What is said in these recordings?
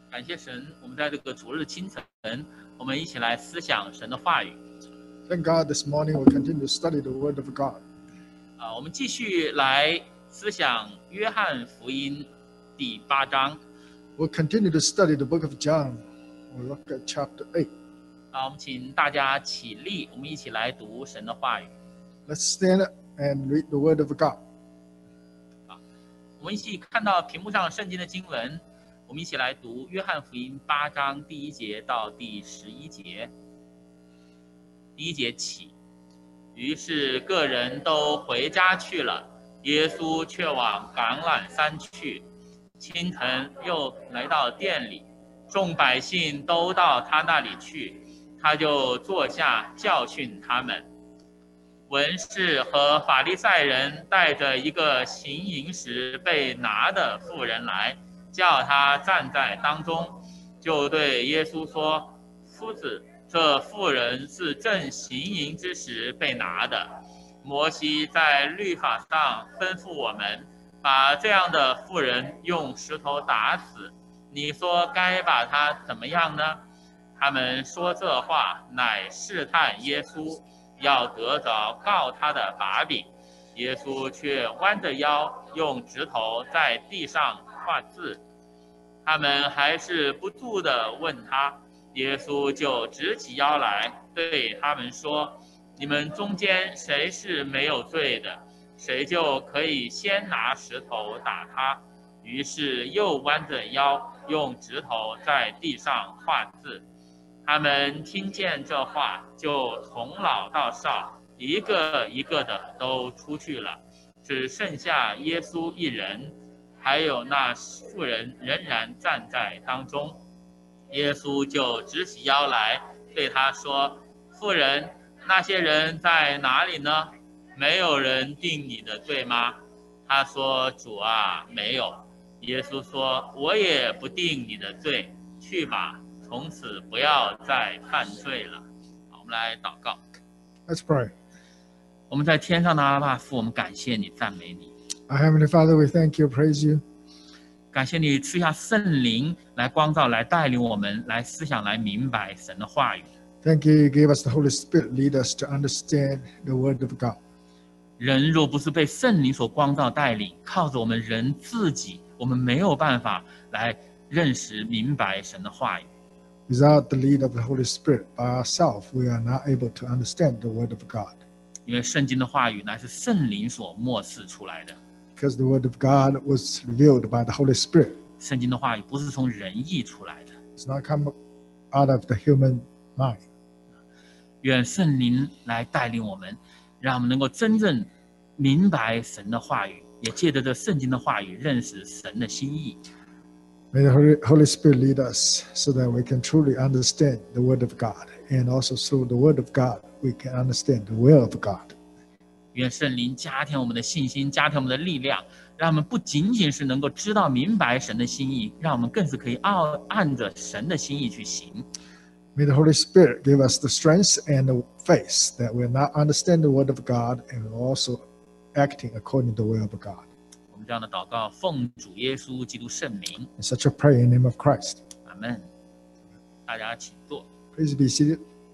感谢神，我们在这个主日清晨，我们一起来思想神的话语。 Thank God this morning we'll continue to study the Word of God. 我们继续来思想约翰福音第8章。 We'll continue to study the book of John. We'll look at chapter 8. 我们请大家起立，我们一起来读神的话语。 Let's stand up and read the Word of God. 我们一起看到屏幕上圣经的经文，我们一起来读约翰福音8章第1节到第11节。第1节起，于是各人都回家去了，耶稣却往橄榄山去。清晨又来到店里，众百姓都到他那里去，他就坐下教训他们。文士和法利赛人带着一个行淫时被拿的妇人来，叫他站在当中，就对耶稣说：“夫子，这妇人是正行淫之时被拿的。摩西在律法上吩咐我们，把这样的妇人用石头打死。你说该把她怎么样呢？”他们说这话，乃试探耶稣，要得着告他的把柄。耶稣却弯着腰，用指头在地上画字。他们还是不住地问他，耶稣就直起腰来，对他们说：“你们中间谁是没有罪的，谁就可以先拿石头打他。”于是又弯着腰，用指头在地上画字。他们听见这话，就从老到少，一个一个的都出去了，只剩下耶稣一人，还有那妇人仍然站在当中。耶稣就直起腰来，对他说：“妇人，那些人在哪里呢？没有人定你的罪吗？”他说：“主啊，没有。”耶稣说：“我也不定你的罪，去吧，从此不要再犯罪了。”好，我们来祷告。 Let's pray. 我们在天上的阿爸父，我们感谢你，赞美你。 Our Heavenly Father, we thank you, praise you. 感谢你赐下圣灵来光照，来带领我们，来思想，来明白神的话语。 Thank you, you gave us the Holy Spirit, lead us to understand the Word of God. 人若不是被圣灵所光照带领，靠着我们人自己，我们没有办法来认识明白神的话语。 Without the lead of the Holy Spirit, by ourselves, we are not able to understand the Word of God. 因为圣经的话语乃是圣灵所默示出来的， Because the Word of God was revealed by the Holy Spirit. 圣经的话语不是从人意出来的。 It's not come out of the human mind. 愿圣灵来带领我们，让我们能够真正明白神的话语，也借着这圣经的话语认识神的心意。 May the Holy Spirit lead us so that we can truly understand the Word of God. And also through the Word of God, we can understand the will of God. 愿圣灵加添我们的信心，加添我们的力量，让我们不仅仅是能够知道明白神的心意，让我们更是可以按着神的心意去行。 May the Holy Spirit give us the strength and the faith that we'll not understand the Word of God and also acting according to the will of God. 我们这样的祷告，奉主耶稣基督圣名， In such a prayer in the name of Christ. 阿门。大家请坐。 Please be seated.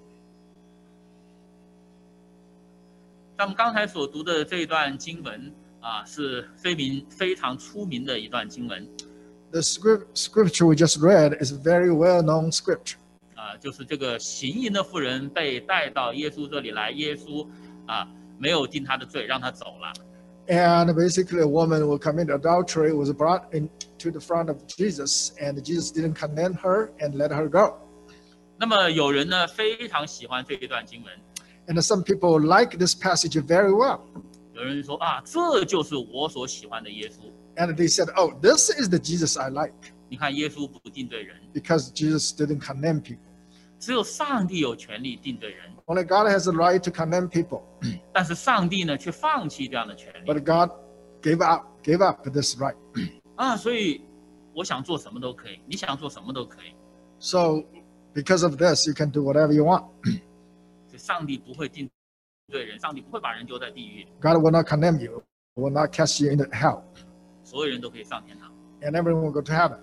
在我们刚才所读的这一段经文是非常出名的一段经文 The scripture we just read is a very well-known scripture. 就是这个行淫的妇人被带到耶稣这里来，耶稣没有定他的罪，让他走了。 And basically, a woman who committed adultery was brought into the front of Jesus, and Jesus didn't condemn her and let her go. 那么有人呢非常喜欢这一段经文， And some people like this passage very well. 有人说这就是我所喜欢的耶稣。 And they said, oh, this is the Jesus I like, 你看，耶稣不定罪人， because Jesus didn't condemn people. 只有上帝有权利定罪人， Only God has the right to condemn people. 但是上帝呢却放弃这样的权利 But God gave up this right. 所以我想做什么都可以，你想做什么都可以。 So because of this, you can do whatever you want. 所以上帝不会定罪人，上帝不会把人丢在地狱， God will not condemn you, will not cast you into hell, 所有人都可以上天堂。 and everyone will go to heaven.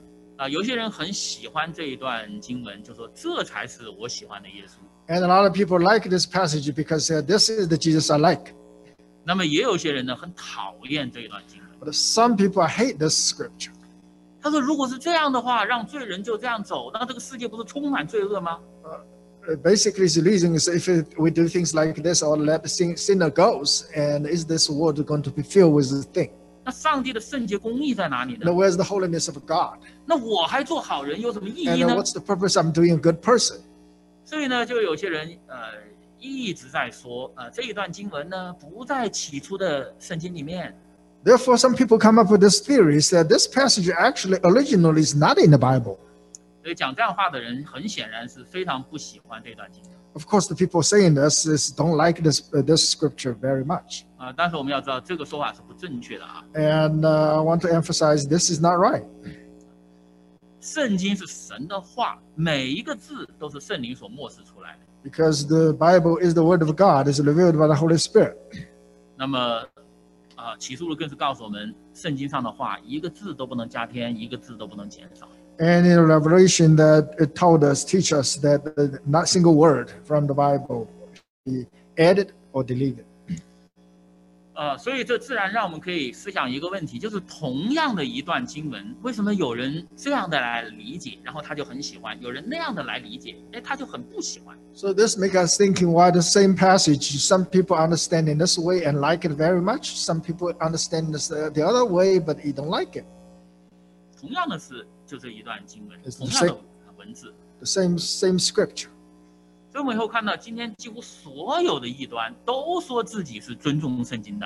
有些人很喜欢这一段经文，就说这才是我喜欢的耶稣。 And a lot of people like this passage because this is the Jesus I like. 那么也有些人呢很讨厌这一段经文。 But some people hate this scripture. 他说，如果是这样的话，让罪人就这样走，那这个世界不是充满罪恶吗？ Basically, the reason is if we do things like this or let the sinner goes, and is this world going to be filled with this thing? 那上帝的圣洁公义在哪里呢？ Now, where's the holiness of God? 那我还做好人有什么意义 And 呢？ what's the purpose I'm doing a good person? 所以呢，就有些人一直在说，这一段经文呢不在起初的圣经里面。 Therefore, some people come up with this theory that this passage actually originally is not in the Bible. 所以讲这样话的人，很显然是非常不喜欢这段经文。 Of course, the people saying this don't like this scripture very much. 但是我们要知道，这个说法是不正确的啊。 And I want to emphasize this is not right. 圣经是神的话，每一个字都是圣灵所默示出来的。 Because the Bible is the word of God, is revealed by the Holy Spirit. 那么，启示录更是告诉我们，圣经上的话，一个字都不能加添，一个字都不能减少。 And in Revelation, that it told us, teach us that not single word from the Bible be added or deleted. 所以这自然让我们可以思想一个问题，就是同样的一段经文，为什么有人这样的来理解，然后他就很喜欢；有人那样的来理解，他就很不喜欢。 So this makes us thinking why the same passage, some people understand in this way and like it very much. Some people understand this the other way, but they don't like it. 同样的是，就这一段经文， It's 同 the 样 same. 的文字。 The same scripture. 所以我们以后看到，今天几乎所有的异端都说自己是尊重圣经的。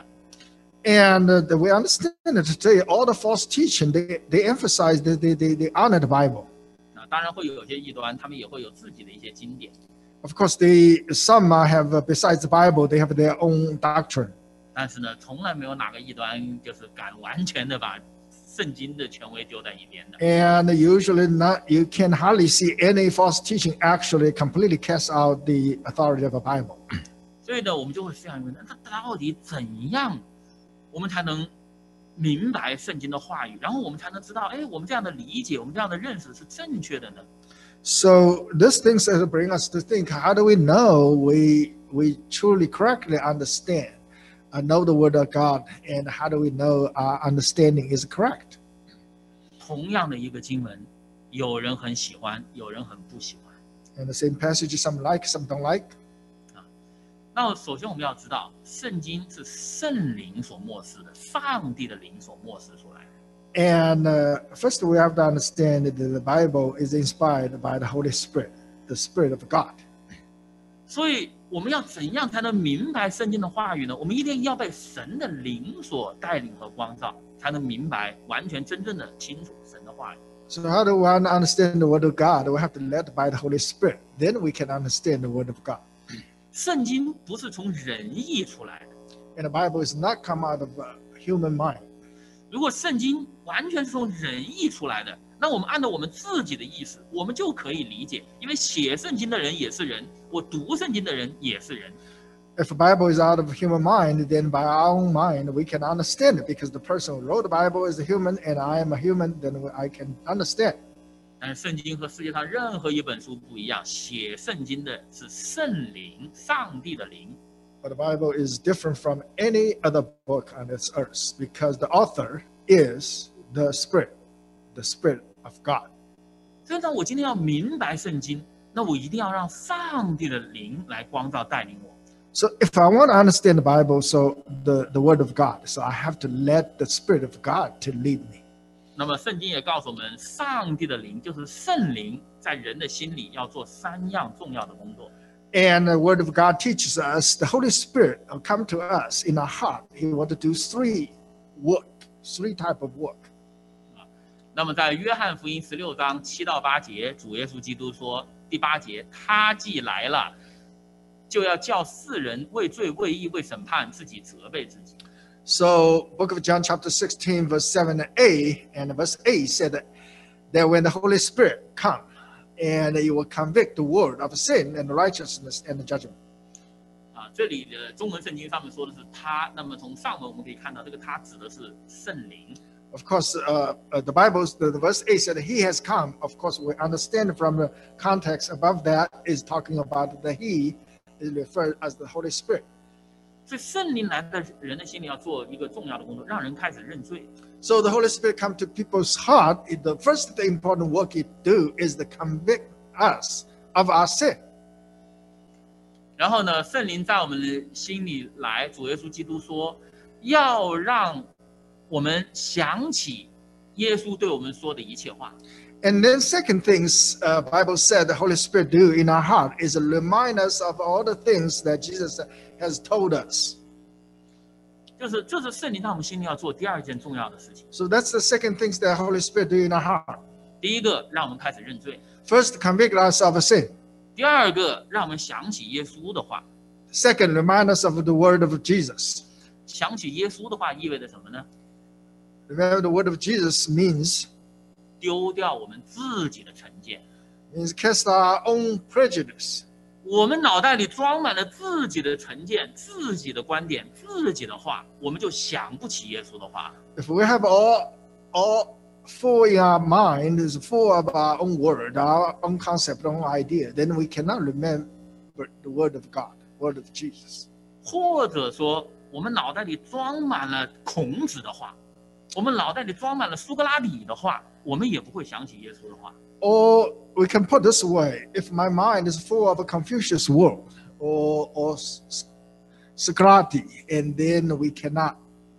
And we understand that today, all the false teaching, they emphasize that they honor the Bible. 当然会有些异端，他们也会有自己的一些经典， Of course, some have, besides the Bible, they have their own doctrine. 但是呢，从来没有哪个异端就是敢完全的把圣经的权威丢在一边的。 And usually you can hardly see any false teaching actually completely cast out the authority of the Bible. 所以呢，我们就会思想一个问题：那到底怎样，我们才能明白圣经的话语，然后我们才能知道，哎，我们这样的理解，我们这样的认识是正确的呢？ So these things bring us to think: how do we know we truly correctly understand, know the Word of God, and how do we know our understanding is correct? 同样的一个经文，有人很喜欢，有人很不喜欢。 And the same passage, some like, some don't like. 那首先我们要知道，圣经是圣灵所默示的，上帝的灵所默示出来的。 And first, we have to understand that the Bible is inspired by the Holy Spirit, the Spirit of God. 所以我们要怎样才能明白圣经的话语呢？我们一定要被神的灵所带领和光照，才能明白完全真正的清楚神的话语。 So how do we understand the Word of God? We have to led by the Holy Spirit. Then we can understand the Word of God. 圣经不是从人意出来的。 And the Bible is not come out of human mind. 如果圣经完全是从人意出来的，那我们按照我们自己的意思，我们就可以理解，因为写圣经的人也是人，我读圣经的人也是人。 If the Bible is out of human mind, then by our own mind, we can understand it because the person who wrote the Bible is a human and I am a human, then I can understand. 但是圣经和世界上任何一本书不一样，写圣经的是圣灵，上帝的灵。 But the Bible is different from any other book on this earth because the author is the Spirit of God. 所以呢，我今天要明白圣经，那我一定要让上帝的灵来光照带领我。 So if I want to understand the Bible, so the Word of God, so I have to let the Spirit of God to lead me. 那么圣经也告诉我们，上帝的灵就是圣灵，在人的心里要做3样重要的工作。 And the Word of God teaches us, the Holy Spirit will come to us in our heart. He wants to do three type of work. 那么在约翰福音16章7到8节，主耶稣基督说，第8节，他既来了，就要叫世人为罪、为义、为审判，自己责备自己。 So book of John chapter 16, verse 7a, and verse 8 said that when the Holy Spirit come, and he will convict the world of sin and righteousness and judgment. 这里的中文圣经上面说的是他，那么从上文我们可以看到，这个他指的是圣灵。 Of course, the verse 8 said he has come. Of course, we understand from the context above that is talking about the he is referred as the Holy Spirit. 所以圣灵来到人的心里要做一个重要的工作，让人开始认罪。 So the Holy Spirit come to people's heart. The first important work it do is to convict us of our sin. 然后呢，圣灵在我们的心里来，主耶稣基督说，要让我们想起耶稣对我们说的一切话。 And then second things Bible said the Holy Spirit do in our heart is to remind us of all the things that Jesus has told us. 这是圣灵在我们心里要做第二件重要的事情。 So that's the second things that Holy Spirit do in our heart. 第一个，让我们开始认罪； First, convict us of a sin. 第二个，让我们想起耶稣的话。 Second, remind us of the word of Jesus. 想起耶稣的话意味着什么呢？ Remember, the word of Jesus means 丢掉我们自己的成见。 cast our own prejudice. 我们脑袋里装满了自己的成见、自己的观点、自己的话，我们就想不起耶稣的话。 If we have all full in our mind is full of our own word, our own concept, our own idea, then we cannot remember the word of God, word of Jesus. 或者说，我们脑袋里装满了孔子的话，我们脑袋里装满了苏格拉底的话，我们也不会想起耶稣的话。 Or we can put this way: if my mind is full of a Confucius world or Socrates, and then we cannot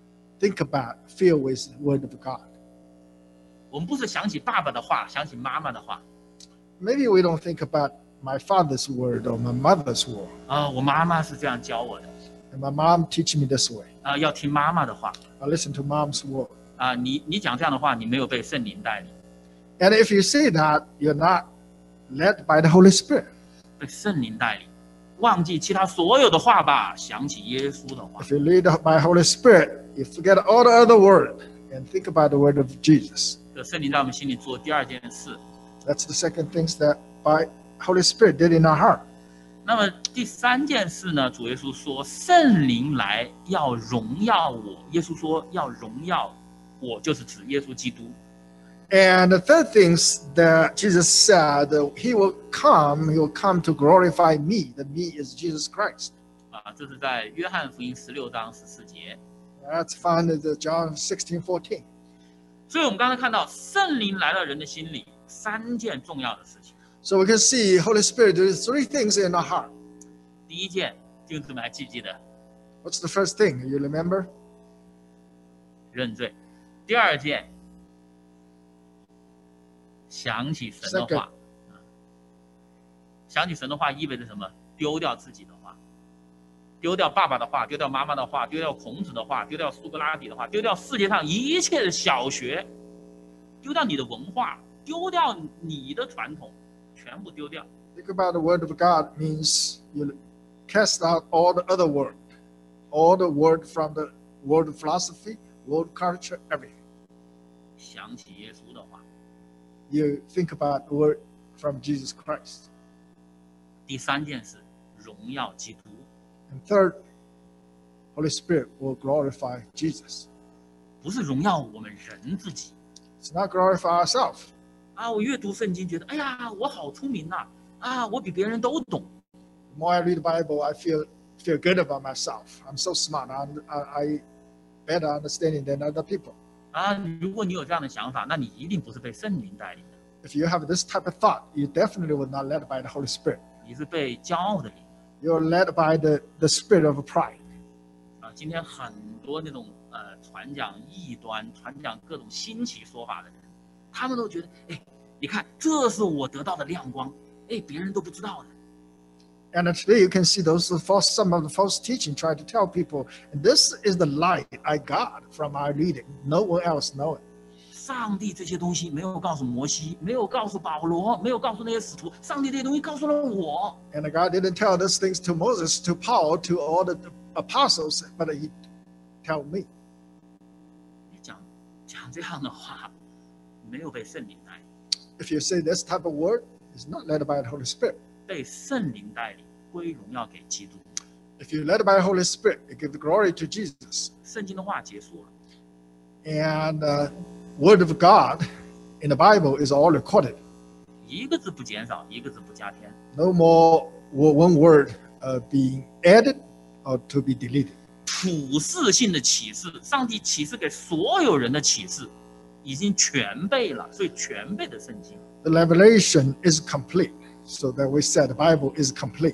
feel with the word of God. 我们不是想起爸爸的话，想起妈妈的话 Maybe we don't think about my father's word or my mother's word. 啊、我妈妈是这样教我的 And my mom teach me this way. 啊、要听妈妈的话 I listen to mom's word. 啊、你讲这样的话，你没有被圣灵带领， And if you say that, you're not led by the Holy Spirit. 被圣灵带领，忘记其他所有的话吧，想起耶稣的话。 If you lead by Holy Spirit, you forget all the other word and think about the word of Jesus. 这圣灵在我们心里做第二件事。 That's the second things that by Holy Spirit did in our heart. 那么第三件事呢？主耶稣说，圣灵来要荣耀我。耶稣说要荣耀我，就是指耶稣基督。 And the third things that Jesus said, he will come to glorify me. The me is Jesus Christ. 啊，这是在约翰福音16章14节。 That's found in John 16:14. 所以我们刚才看到，圣灵来到人的心里，三件重要的事情。 So we can see Holy Spirit does three things in our heart. 第一件，弟兄姊妹还记不记得？ What's the first thing? You remember? 认罪。第二件，想起神的话。想起神的话意味着什么？丢掉自己的话，丢掉爸爸的话，丢掉妈妈的话，丢掉孔子的话，丢掉苏格拉底的话，丢掉世界上一切的小学，丢掉你的文化，丢掉你的传统，全部丢掉。 Think about the word of God means you cast out all the other word, all the word from the world of philosophy, world culture, everything. 想起耶稣的话。 You think about the word from Jesus Christ. 第三件事，荣耀基督。 And third, Holy Spirit will glorify Jesus. 不是荣耀我们人自己 It's not glorify ourselves. 啊！我阅读圣经，觉得哎呀，我好聪明呐！啊，我比别人都懂。 The more I read the Bible, I feel good about myself. I'm so smart. I better understanding than other people. 啊，如果你有这样的想法，那你一定不是被圣灵带领的， If you have this type of thought, you definitely will not led by the Holy Spirit. 你是被骄傲的领。 You're led by the spirit of pride. 啊，今天很多那种传讲异端、传讲各种新奇说法的人，他们都觉得，哎，你看，这是我得到的亮光，哎，别人都不知道的。 And today you can see some of the false teaching try to tell people, and this is the light I got from our reading. No one else know it. 上帝这些东西没有告诉摩西，没有告诉保罗，没有告诉那些使徒，上帝这些东西告诉了我。 And God didn't tell these things to Moses, to Paul, to all the apostles, but he told me. 你讲这样的话，没有被圣灵带领， If you say this type of word, it's not led by the Holy Spirit. 被圣灵带领，归荣耀给基督。 If you're led by the Holy Spirit, you give the glory to Jesus. 圣经的话结束了， And word of God in the Bible is all recorded. 一个字不减少，一个字不加添。 No more one word being added or to be deleted. 普世性的启示，上帝启示给所有人的启示，已经全备了，所以全备的圣经。 The revelation is complete. So that we said the Bible is complete.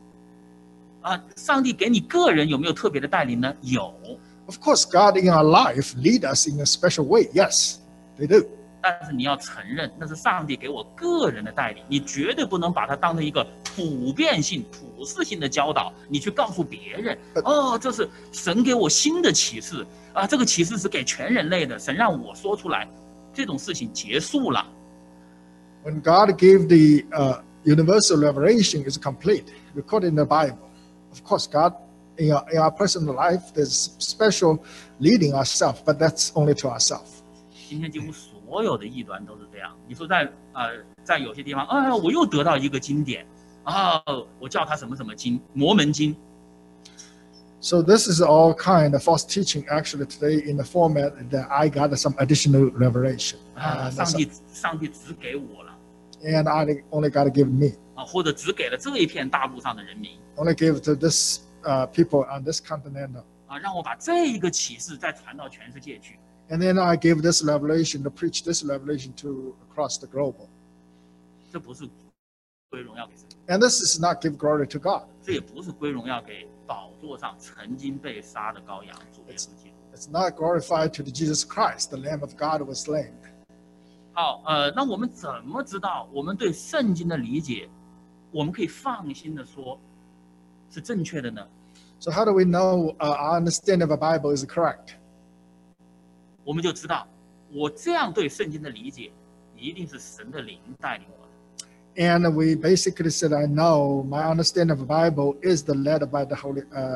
上帝给你个人有没有特别的带领呢？有， Of course, God in our life lead us in a special way. Yes, they do. 但是你要承认，那是上帝给我个人的带领，你绝对不能把它当成一个普遍性、普世性的教导，你去告诉别人，哦，这是神给我新的启示啊，这个启示是给全人类的，神让我说出来，这种事情结束了。 When God gave the universal revelation is complete, recorded in the Bible. Of course, God in our personal life, there's special leading ourselves, but that's only to ourselves. 今天几乎所有的异端都是这样。你说在有些地方，我又得到一个经典啊，我叫它什么什么经，摩门经。 So this is all kind of false teaching actually today in the format that I got some additional revelation. 上帝只给我了 And I only got to give me. 啊，或者只给了这一片大陆上的人民 Only give to this people on this continent. 啊，让我把这一个启示再传到全世界去。 And then I gave this revelation to preach this revelation to across the globe. 这不是归荣耀给神， And this is not give glory to God. 这也不是归荣耀给宝座上曾经被杀的羔羊主耶稣基督。 It's not glorified to the Jesus Christ, the Lamb of God who was slain. 好，那我们怎么知道我们对圣经的理解，我们可以放心的说，是正确的呢？ So how do we know our understanding of the Bible is correct? 我们就知道，我这样对圣经的理解，一定是神的灵带领我的。 And we basically said, I know my understanding of the Bible is the led by the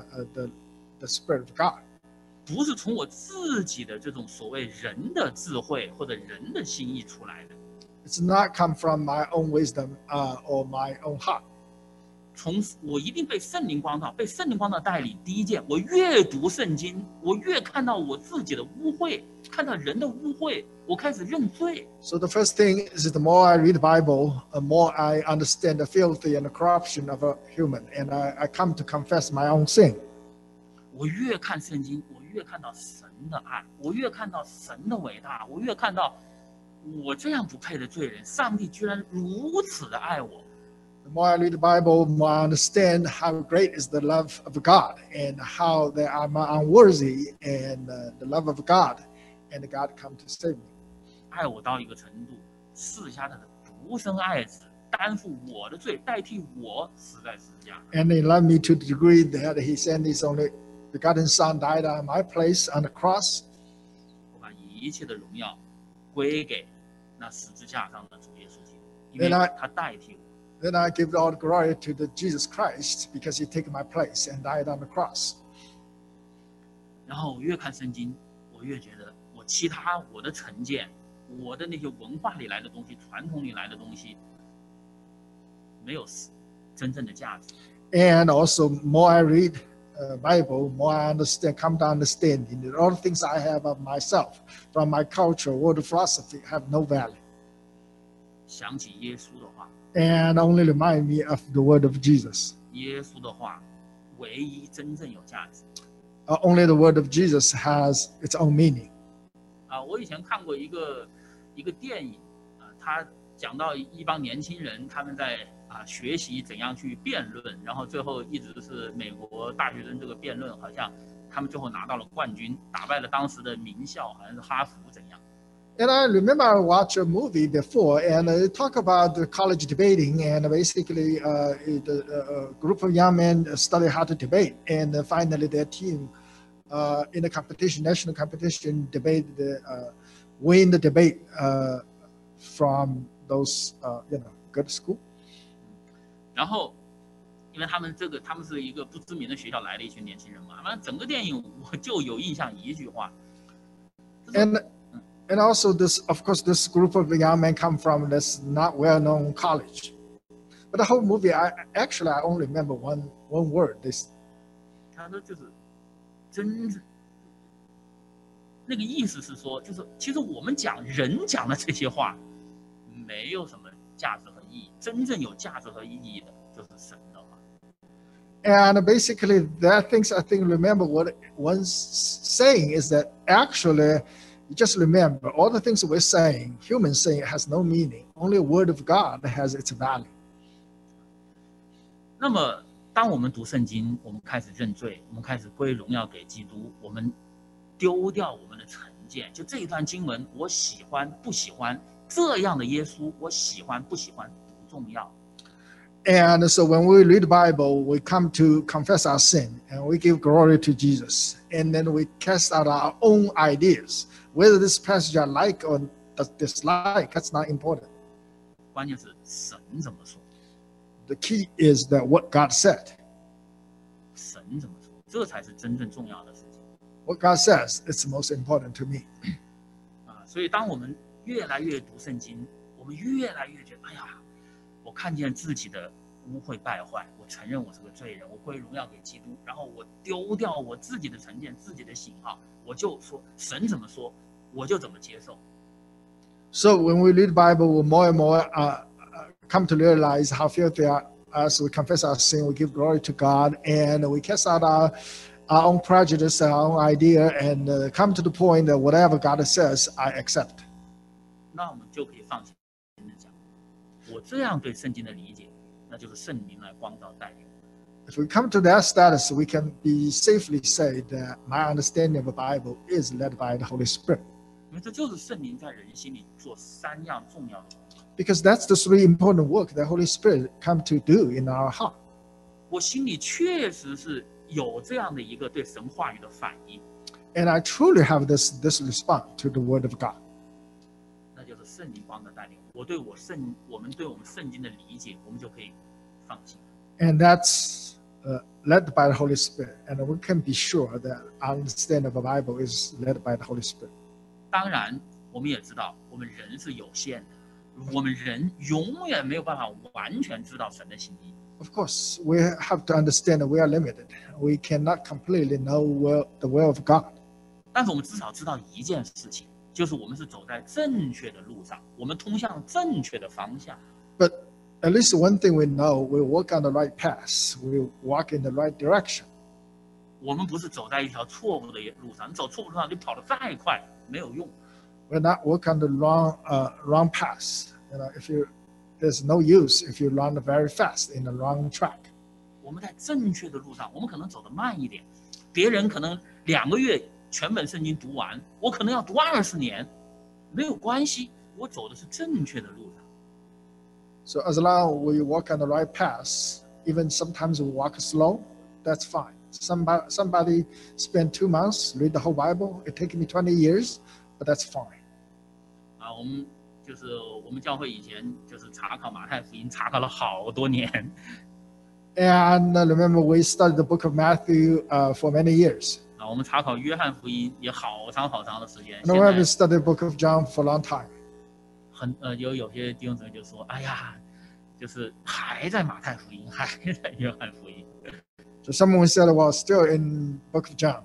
the Spirit of God. 不是从我自己的这种所谓人的智慧或者人的心意出来的， It's not come from my own wisdom or my own heart. 我一定被圣灵光照，被圣灵光照带领。第一件，我越读圣经，我越看到我自己的污秽，看到人的污秽，我开始认罪。 So the first thing is the more I read the Bible, the more I understand the filthy and the corruption of a human, and I come to confess my own sin. 我越看圣经，我越看到神的爱，我越看到神的伟大，我越看到我这样不配的罪人，上帝居然如此的爱我。 The more I read the Bible, the more I understand how great is the love of God and how that I'm unworthy and the love of God, and God come to save me. 爱我到一个程度，赐下他的独生爱子，担负我的罪，代替我死在十字架上。 And He loved me to the degree that He sent His only begotten Son died on my place on the cross. 我把一切的荣耀归给那十字架上的主耶稣基督，因为 Then I- 他代替我。 Then I give all the glory to the Jesus Christ because He took my place and died on the cross. 然后我越看圣经，我越觉得我的成见，我的那些文化里来的东西，传统里来的东西，没有真正的价值。 And also, more I read Bible, more I understand, come to understanding that all the things I have of myself, from my culture, world philosophy, have no value. 想起耶稣的话， And only remind me of the word of Jesus. 耶稣的话，唯一真正有价值。 Only the word of Jesus has its own meaning. 我以前看过一个电影，他讲到一帮年轻人他们在学习怎样去辩论，然后最后一直是美国大学生这个辩论，好像他们最后拿到了冠军，打败了当时的名校，好像是哈佛怎样。 And I remember I watched a movie before, and it talk about the college debating, and basically the group of young men study how to debate, and finally their team in the competition, national competition, win the debate from those good school. 然后，因为他们是一个不知名的学校来的一群年轻人嘛，反正整个电影我就有印象一句话。 And also this, of course, this group of young men come from this not well-known college. But the whole movie, I only remember one word. This. 他说就是真那个意思是说，就是其实我们讲人讲的这些话，没有什么价值和意义，真正有价值和意义的就是神的话。 And basically, that things I think remember what one's saying is that actually, you just remember all the things we're saying, humans saying, it has no meaning. Only a word of God has its value. 那么，当我们读圣经，我们开始认罪，我们开始归荣耀给基督，我们丢掉我们的成见。就这一段经文，我喜欢不喜欢这样的耶稣，我喜欢不喜欢不重要。 And so when we read the Bible, we come to confess our sin and we give glory to Jesus. And then we cast out our own ideas. Whether this passage I like or dislike, that's not important. 关键是神怎么说， The key is that what God said. 神怎么说，这才是真正重要的事情。 What God says is the most important to me. 所以当我们越来越读圣经，我们越来越觉得，哎呀，我看见自己的污秽败坏，我承认我是个罪人，我归荣耀给基督，然后我丢掉我自己的成见、自己的喜好，我就说神怎么说，我就怎么接受。 So when we read the Bible, we more and more come to realize how filthy us. We confess our sin, we give glory to God, and we cast out our own prejudice, our own idea, and come to the point that whatever God says, I accept. 那我们就可以放心的讲，我这样对圣经的理解，那就是圣灵来光照带领。 If we come to that status, we can be safely say that my understanding of the Bible is led by the Holy Spirit. 因为这就是圣灵在人心里做三样重要的工作。 Because that's the three important work that Holy Spirit come to do in our heart. 我心里确实是有这样的一个对神话语的反应， And I truly have this response to the Word of God. 那就是圣灵光的带领。我们对我们圣经的理解，我们就可以放心。 And that's led by the Holy Spirit. And we can be sure that our understanding of the Bible is led by the Holy Spirit. 当然，我们也知道，我们人是有限的，我们人永远没有办法完全知道神的心意。 Of course, we have to understand that we are limited. We cannot completely know the will of God. 但是我们至少知道一件事情，就是我们是走在正确的路上，我们通向正确的方向。 But at least one thing we know, we walk on the right path. We walk in the right direction. 我们不是走在一条错误的路上，你走错误路上，你跑得再快没有用。 We're not walk on the wrong path. There's no use if you run very fast in the wrong track. 我们在正确的路上，我们可能走得慢一点，别人可能2个月全本圣经读完，我可能要读20年，没有关系，我走的是正确的路上。 So as long as we walk on the right path, even sometimes we walk slow, that's fine. Somebody spend 2 months, read the whole Bible. It takes me 20 years, but that's fine. 我们教会以前就是查考马太福音，查考了好多年。 And remember, we studied the book of Matthew for many years. 我们查考约翰福音也好长好长的时间。 And we have studied the book of John for a long time. 有些弟兄姊妹就说：“哎呀，就是还在马太福音，还在约翰福音。” So someone said, well, still in book of John.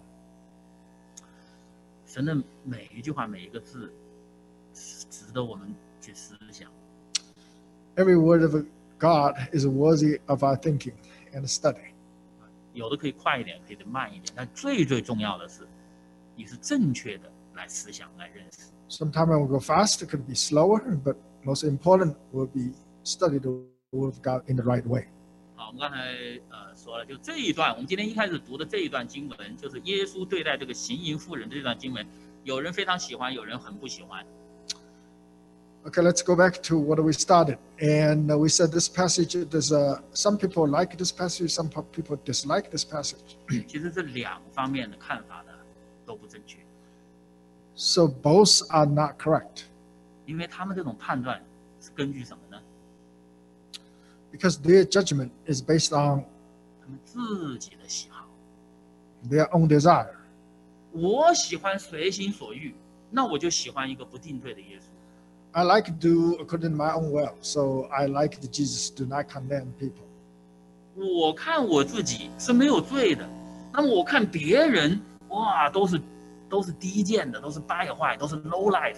神的每一句话，每一个字，值得我们去思想。 Every word of God is worthy of our thinking and study. 有的可以快一点，可以慢一点，但最重要的是，你是正确的来思想、来认识。 Sometimes it will go fast, it could be slower, but most important will be study the word of God in the right way. 好，我们刚才说了，就这一段，我们今天一开始读的这一段经文，就是耶稣对待这个行淫妇人的这段经文，有人非常喜欢，有人很不喜欢。 Okay, let's go back to what we started. And we said this passage, there's some people like this passage, some people dislike this passage. 其实这2方面的看法呢都不正确， So both are not correct 因为他们这种判断是根据什么呢？ because their judgment is based on 他们自己的喜好。 their own desire. 我喜欢随心所欲，那我就喜欢一个不定罪的耶稣。 I like to do according to my own will. So I like that Jesus do not condemn people. 我看我自己是没有罪的，那么我看别人，哇，都都是低贱的，都是败坏，都是 low life。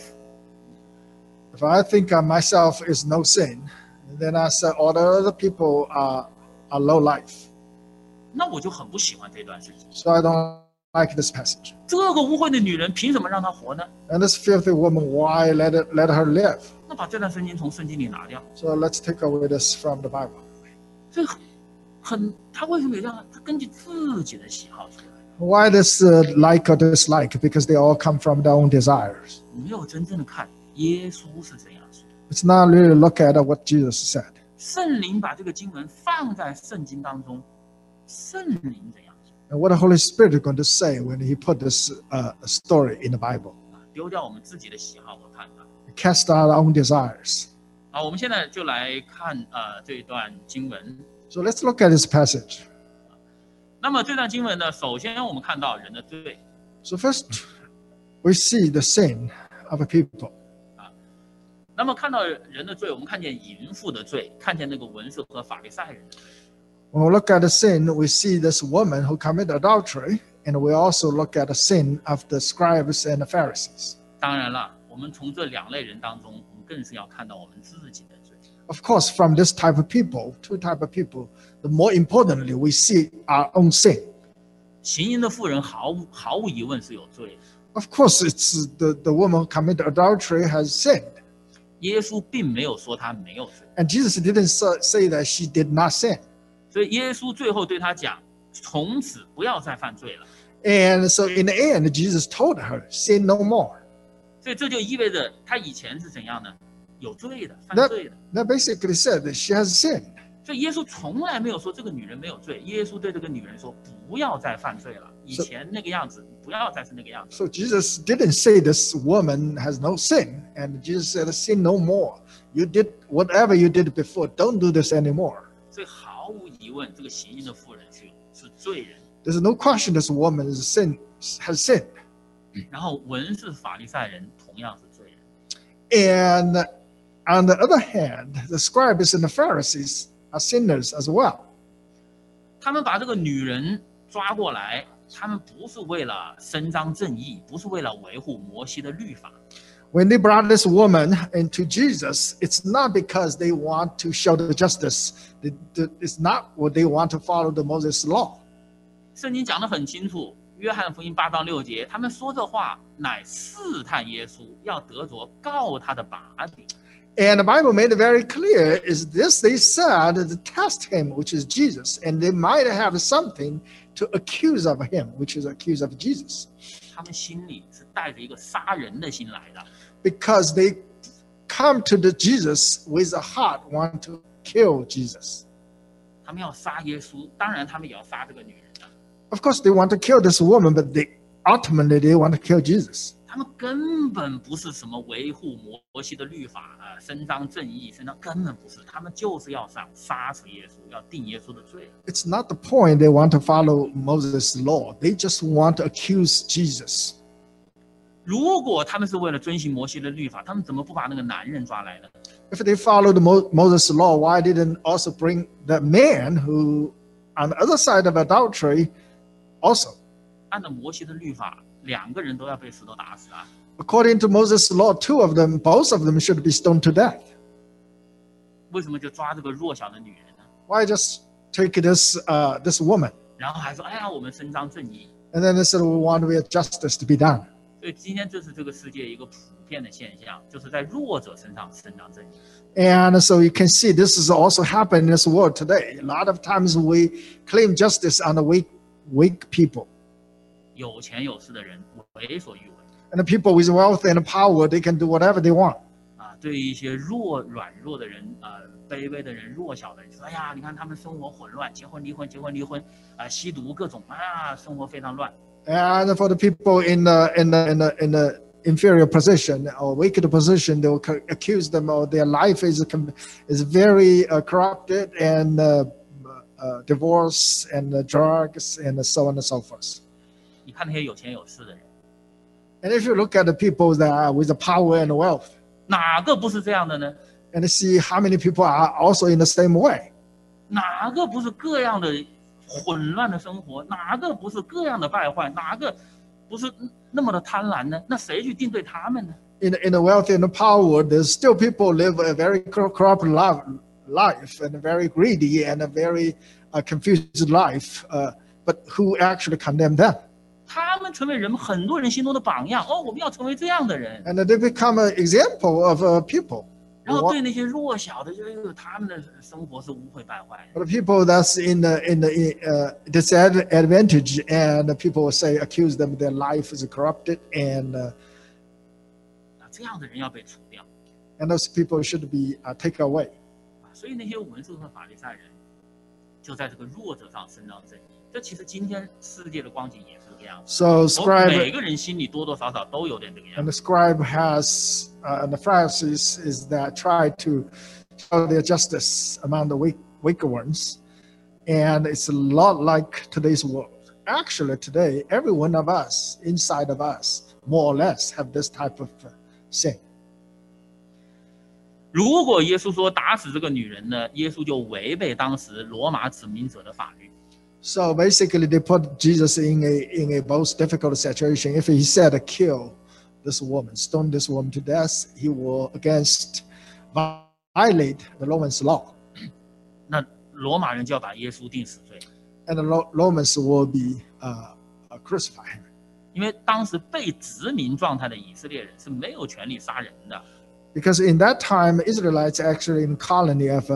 If I think of myself is no sin, then I say all the other people are low life. 那我就很不喜欢这段圣经。 So I don't like this passage. 这个污秽的女人凭什么让她活呢？ And this filthy woman, why let her live? 那把这段圣经从圣经里拿掉。 So let's take away this from the Bible. 这个他为什么有这样？他根据自己的喜好出来， Why this like or dislike? Because they all come from their own desires. 没有真正的看耶稣是怎样说。 It's not really look at what Jesus said. 圣灵把这个经文放在圣经当中，圣灵怎样说？ And what the Holy Spirit is going to say when He put this story in the Bible. 丢掉我们自己的喜好和判断。 Cast out our own desires. 好，我们现在就来看这一段经文。 So let's look at this passage. 那么这段经文呢，首先我们看到人的罪。 So first, we see the sin of a people. 那么看到人的罪，我们看见淫妇的罪，看见那个文士和法利赛人的罪。 When we look at the sin, we see this woman who committed adultery, and we also look at the sin of the scribes and the Pharisees. 当然了，我们从这两类人当中，我们更是要看到我们自己的罪。 Of course, from this type of people, two type of people, the more importantly, we see our own sin. 行淫的妇人毫无疑问是有罪的。 Of course, it's the woman who committed adultery has sinned. 耶稣并没有说他没有罪， And Jesus didn't say that she did not sin. 所以耶稣最后对他讲：从此不要再犯罪了。 And so in the end, Jesus told her, sin no more. 所以这就意味着他以前是怎样呢？有罪的，犯 That, 罪的。 that basically said that she has sinned. 所以耶稣从来没有说这个女人没有罪，耶稣对这个女人说：不要再犯罪了，以前那个样子，不要再是那个样子。 So Jesus didn't say this woman has no sin. And Jesus said, sin no more. You did whatever you did before. Don't do this anymore. 所以毫无疑问，这个行淫的妇人是罪人。 There's no question this woman has sinned. 然后文士法利赛人同样是罪人。 And on the other hand, the scribes and the Pharisees are sinners as well. 他们把这个女人抓过来，他们不是为了伸张正义，不是为了维护摩西的律法， When they brought this woman into Jesus, it's not because they want to show the justice. It's not what they want to follow the Moses law. 圣经讲得很清楚，约翰福音8章6节，他们说这话乃试探耶稣，要得着告他的把柄。 And the Bible made it very clear is this they said to test him, which is Jesus, and they might have something to accuse of him, which is accuse of Jesus. 他们心里是带着一个杀人的心来的， Because they come to the Jesus with a heart want to kill Jesus. 他们要杀耶稣，当然他们也要杀这个女人的。 Of course, they want to kill this woman, but ultimately they want to kill Jesus. 他们根本不是什么维护摩西的律法伸张正义，根本不是，他们就是要杀死耶稣，要定耶稣的罪。 It's not the point they want to follow Moses' law. They just want to accuse Jesus. 如果他们是为了遵循摩西的律法，他们怎么不把那个男人抓来呢？ If they follow the Moses' law, why didn't also bring the man who, on the other side of adultery, also? 按照摩西的律法，两个人都要被石头打死啊！ According to Moses' law, both of them should be stoned to death. 为什么就抓这个弱小的女人呢？ Why just take this woman? 然后还说：“哎呀，我们伸张正义。 And then they said, we want justice to be done. ” 所以今天这是这个世界一个普遍的现象，就是在弱者身上伸张正义。 And so you can see this is also happening in this world today. A lot of times we claim justice on the weak people. 有钱有势的人为所欲为 And the people with wealth and power, they can do whatever they want. 啊！对于一些软弱的人卑微的人、弱小的人，说：“哎呀，你看他们生活混乱，结婚离婚吸毒各种生活非常乱。” And for the people in the inferior position or weaker position, they will accuse them of their life is very corrupted and divorce and drugs and so on and so forth. 你看那些有钱有势的人， And if you look at the people that are with the power and wealth, 哪个不是这样的呢？ and see how many people are also in the same way. 哪个不是各样的混乱的生活？哪个不是各样的败坏？哪个不不是那么的贪婪呢？那谁去定罪他们呢？ In the wealthy and the power, there's still people live a very corrupt life and a very greedy and a very confused life. But who actually condemn them? 他们成为人们很多人心中的榜样。哦，我们要成为这样的人。 And they become an example of people. 然后对那些弱小的，就是他们的生活是污秽败坏的。 But the people that's in the disadvantage, and the people will say, accuse them their life is corrupted, and 这样的人要被除掉。 those people should be taken away. 所以那些文士和法利赛人就在这个弱者上伸张正义。这其实今天世界的光景也是这个样子。 So 每个人心里多多少少都有点这个样 and 子。 the scribe has, and the Pharisees is that try to show their justice among the weaker ones. And it's a lot like today's world. Actually, today, every one of us, inside of us, more or less, have this type of sin. 如果耶稣说打死这个女人呢，耶稣就违背当时罗马殖民者的法律。 So basically, they put Jesus in a most difficult situation. If he said, kill this woman, stone this woman to death, he will violate the Romans law. 那罗马人就要把耶稣定死罪， And the Romans will be crucify him. 因为当时被殖民状态的以色列人是没有权利杀人的。 Because in that time, Israelites are actually in colony of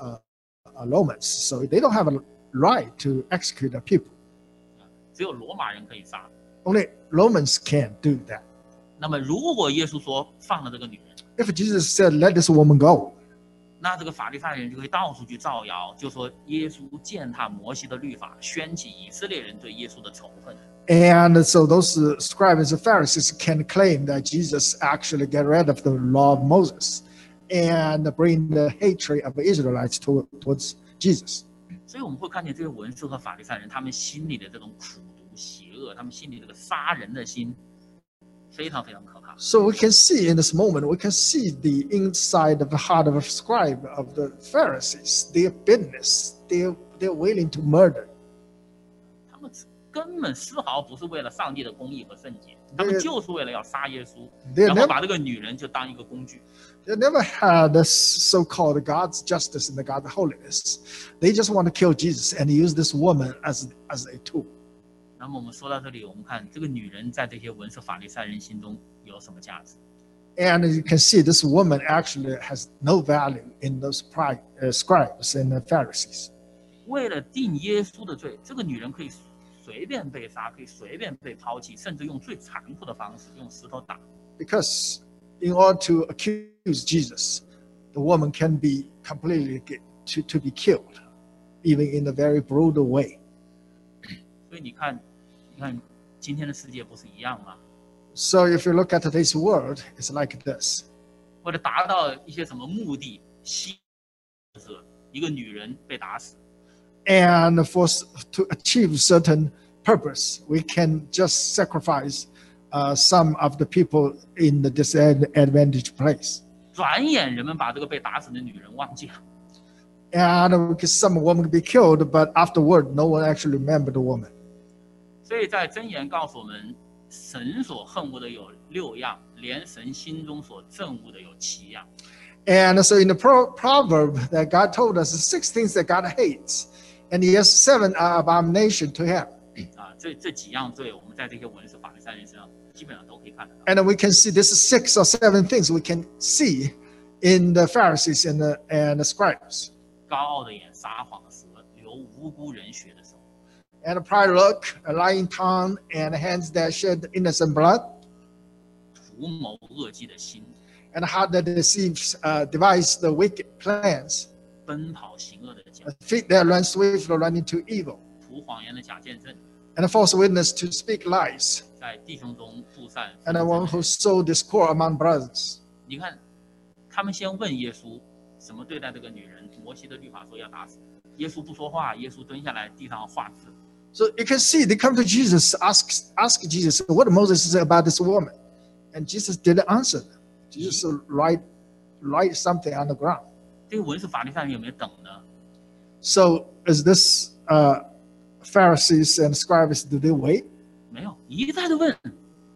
Romans, so they don't have a right to execute the people. 只有罗马人可以杀。 Only Romans can do that. 那么，如果耶稣说放了这个女人， If Jesus said, let this woman go, 那这个法利赛人就会到处去造谣，就说耶稣践踏摩西的律法，掀起以色列人对耶稣的仇恨。 and so those scribes and Pharisees can claim that Jesus actually get rid of the law of Moses and bring the hatred of the Israelites towards Jesus. 所以我们会看见这些文士和法利赛人，他们心里的这种苦毒、邪恶，他们心里这个杀人的心，非常非常可怕。 So we can see in this moment, we can see the inside of the heart of a scribe, of the Pharisees, their bitterness, they're willing to murder. 他们根本丝毫不是为了上帝的公义和圣洁，他们就是为了要杀耶稣， They 然后 never, 把这个女人就当一个工具。 they never had this so-called God's justice and the God's holiness. They just want to kill Jesus and use this woman as a tool. 那么我们说到这里，我们看这个女人在这些文士法利赛人心中有什么价值？ And as you can see, this woman actually has no value in those scribes and the Pharisees. 为了定耶稣的罪，这个女人可以随便被杀，可以随便被抛弃，甚至用最残酷的方式用石头打。 Because in order to accuse Jesus, the woman can be completely to be killed, even in a very brutal way. 所以你看今天的世界不是一样吗？ So if you look at today's world, it's like this. 为了达到一些什么目的，就是一个女人被打死。 And to achieve certain purpose, we can just sacrifice some of the people in the disadvantaged place. 转眼人们把这个被打死的女人忘记了。 And some woman be killed, but afterward, no one actually remembered the woman. 所以在箴言告诉我们，神所恨恶的有6样，连神心中所憎恶的有7样。 And so in the proverb that God told us, 6 things that God hates, and he has 7 abomination to him. 这几样罪，我们在这些文士法利赛人身上基本上都可以看得到。 And we can see this is 6 or 7 things we can see in the Pharisees and the scribes. 高傲的眼，撒谎的舌，流无辜人血的手。 And a pride look, a lying tongue, and hands that shed innocent blood, 图谋恶计的心， and a heart that deceives, devise the wicked plans, 奔跑行恶的脚， a feet that run swiftly run into evil, 图谎言的假见证， and a false witness to speak lies, 在弟兄中布散。 and a one who sow discord among brothers. 你看，他们先问耶稣怎么对待这个女人。摩西的律法说要打死，耶稣不说话，耶稣蹲下来地上画字。 So you can see they come to Jesus, ask Jesus what Moses said about this woman, and Jesus didn't answer them. Jesus write something on the ground. 这个文士法利赛人有没有等呢？ So is this Pharisees and scribes, do they wait? 没有，一再的问，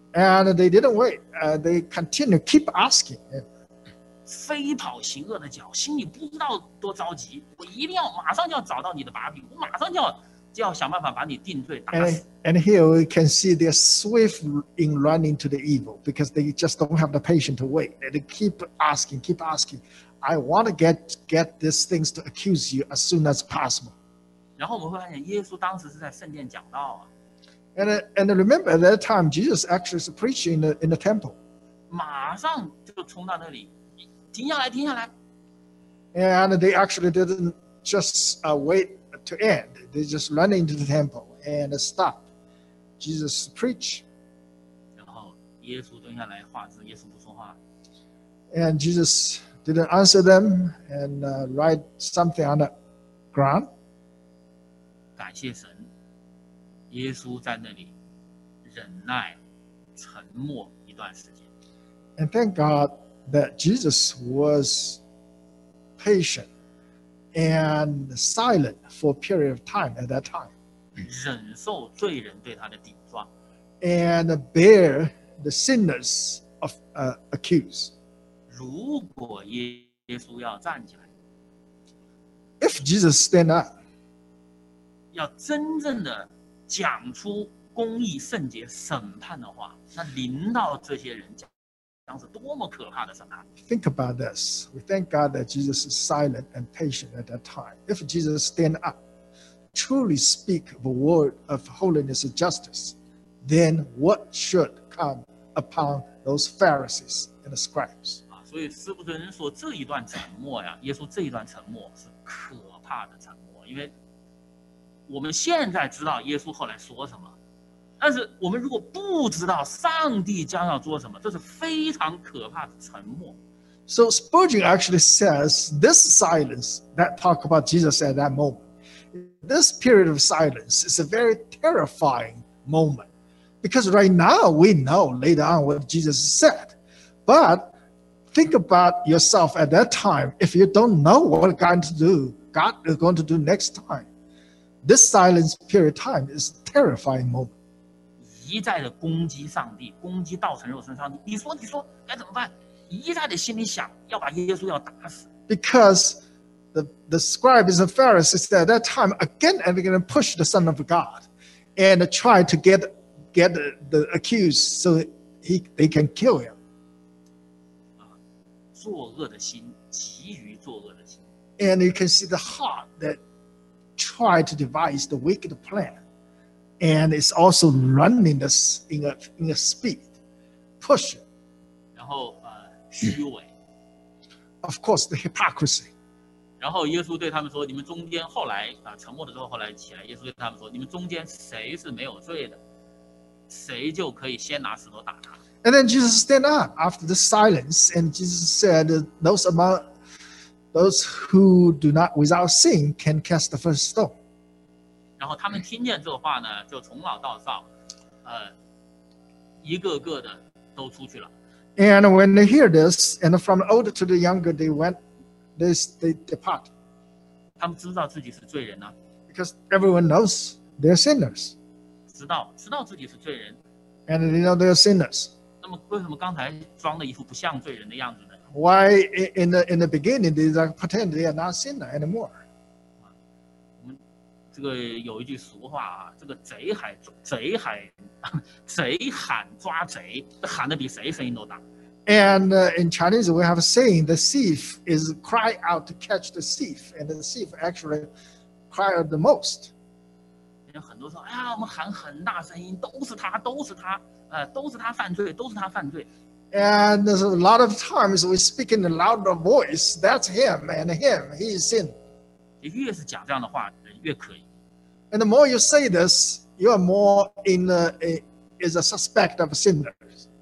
And they didn't wait. They continued, keep asking. 飞跑行恶的脚，心里不知道多着急，我一定要马上就要找到你的把柄，我马上就要想办法把你定罪打死。 And here we can see they're swift in running to the evil because they just don't have the patience to wait. And they keep asking, keep asking. I want to get these things to accuse you as soon as possible. 然后我们会发现，耶稣当时是在圣殿讲道啊， And remember at that time, Jesus actually is preaching in the temple. 马上就冲到那里，停下来，停下来。 And they actually didn't just wait to end. They just run into the temple and stop Jesus to preach. 然后耶稣蹲下来画字，耶稣不说话。 And Jesus didn't answer them and write something on the ground. 感谢神，耶稣在那里忍耐、沉默一段时间。 And thank God that Jesus was patient and silent for a period of time at that time 忍受罪人对他的顶撞。 and bear the sinners of accuse. 如果耶稣要站起来， If Jesus stand up 要真正的讲出公义、圣洁、审判的话，那临到这些人将是多么可怕的审判！ think about this. We thank God that Jesus is silent and patient at that time. If Jesus stand up, truly speak the word of holiness and justice, then what should come upon those Pharisees and the scribes? 啊，所以司布真人说这一段沉默呀，耶稣这一段沉默是可怕的沉默，因为我们现在知道耶稣后来说什么，但是我们如果不知道上帝将要做什么，这是非常可怕的沉默。 So Spurgeon actually says this silence that talk about Jesus at that moment, this period of silence is a very terrifying moment because right now we know later on what Jesus said, but think about yourself at that time. If you don't know what God is going to do next time, this silence period of time is a terrifying moment. 一再的攻击上帝，攻击道成肉身上帝。你说该怎么办？一再的心里想要把耶稣要打死。 Because the scribes and Pharisees at that time again and again push the Son of God and try to get the accused so they can kill him. 作恶的心，急于作恶的心。 And you can see the heart that try to devise the wicked plan. And it's also running this in a speed, push it. 然后虚伪。 Of course, the hypocrisy. 然后耶稣对他们说：“你们中间后来沉默的时候，后来起来，耶稣对他们说：你们中间谁是没有罪的，谁就可以先拿石头打他。” And then Jesus stand up after the silence, and Jesus said, those who do not without sin can cast the first stone. 然后他们听见这话呢，就从老到少，一个个的都出去了。 And when they hear this, and from the older to the younger, they depart 他们知道自己是罪人呢、 because everyone knows they're sinners, 知道自己是罪人。 and they know they're sinners. 那么为什么刚才装了一副不像罪人的样子呢？ Why in the beginning they pretend they are not sinner anymore? 我们这个有一句俗话啊，这个贼喊抓贼，喊得比谁声音都大。 And in Chinese, we have a saying, the thief is cry out to catch the thief, and the thief actually cry out the most. 有很多说，哎呀，我们喊很大声音，都是他犯罪，都是他犯罪。 And there's a lot of times we speak in a louder voice, that's him, and him, he is sin. 越是讲这样的话，人越可疑。 And the more you say this, you are more is a suspect of sinners.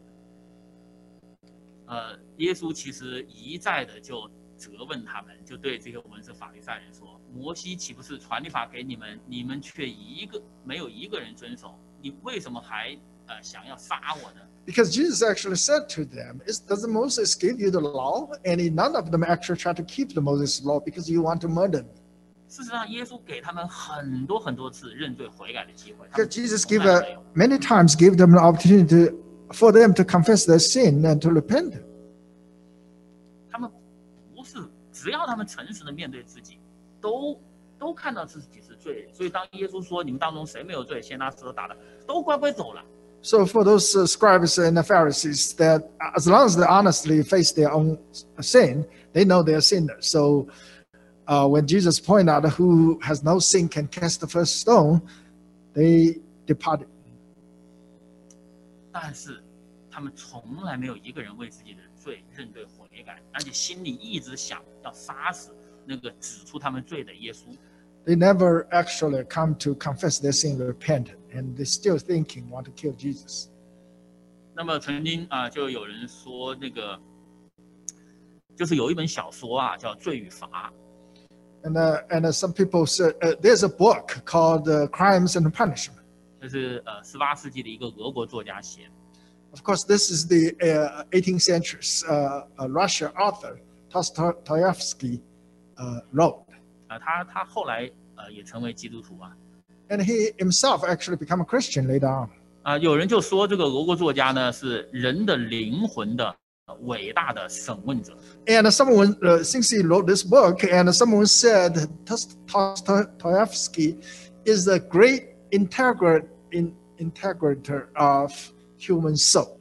耶稣其实一再的就责问他们，就对这些文士法利赛人说：“摩西岂不是传律法给你们，你们却没有一个人遵守？你为什么还想要杀我呢？” Because Jesus actually said to them, doesn't Moses give you the law? And none of them actually try to keep the Moses law because you want to murder me. 事实上，耶稣给他们很多次认罪悔改的机会。 Because Jesus 从来没有 many times gave them an opportunity for them to confess their sin and to repent. 他们不是，只要他们诚实的面对自己，都看到自己是罪人。所以当耶稣说你们当中谁没有罪，先拿石头打他，都乖乖走了。 So for those scribes and the Pharisees, that as long as they honestly face their own sin, they know they are sinners. So when Jesus pointed out who has no sin can cast the first stone, they departed. 但是他们从来没有一个人为自己的罪认罪悔改，而且心里一直想要杀死那个指出他们罪的耶稣。 They never actually come to confess their sin, repent, and they're still thinking want to kill Jesus. 那么曾经就有人说那个，就是有一本小说叫《罪与罚》。 And some people said there's a book called Crimes and Punishment. 这是18世纪的一个俄国作家写的。 Of course, this is the 18th century's Russian author Dostoevsky wrote. 他后来也成为基督徒啊。 And he himself actually became a Christian later on. 有人就说这个俄国作家呢是人的灵魂的伟大的审问者。 And someone, since he wrote this book, and someone said Dostoevsky is the great integrator of human soul.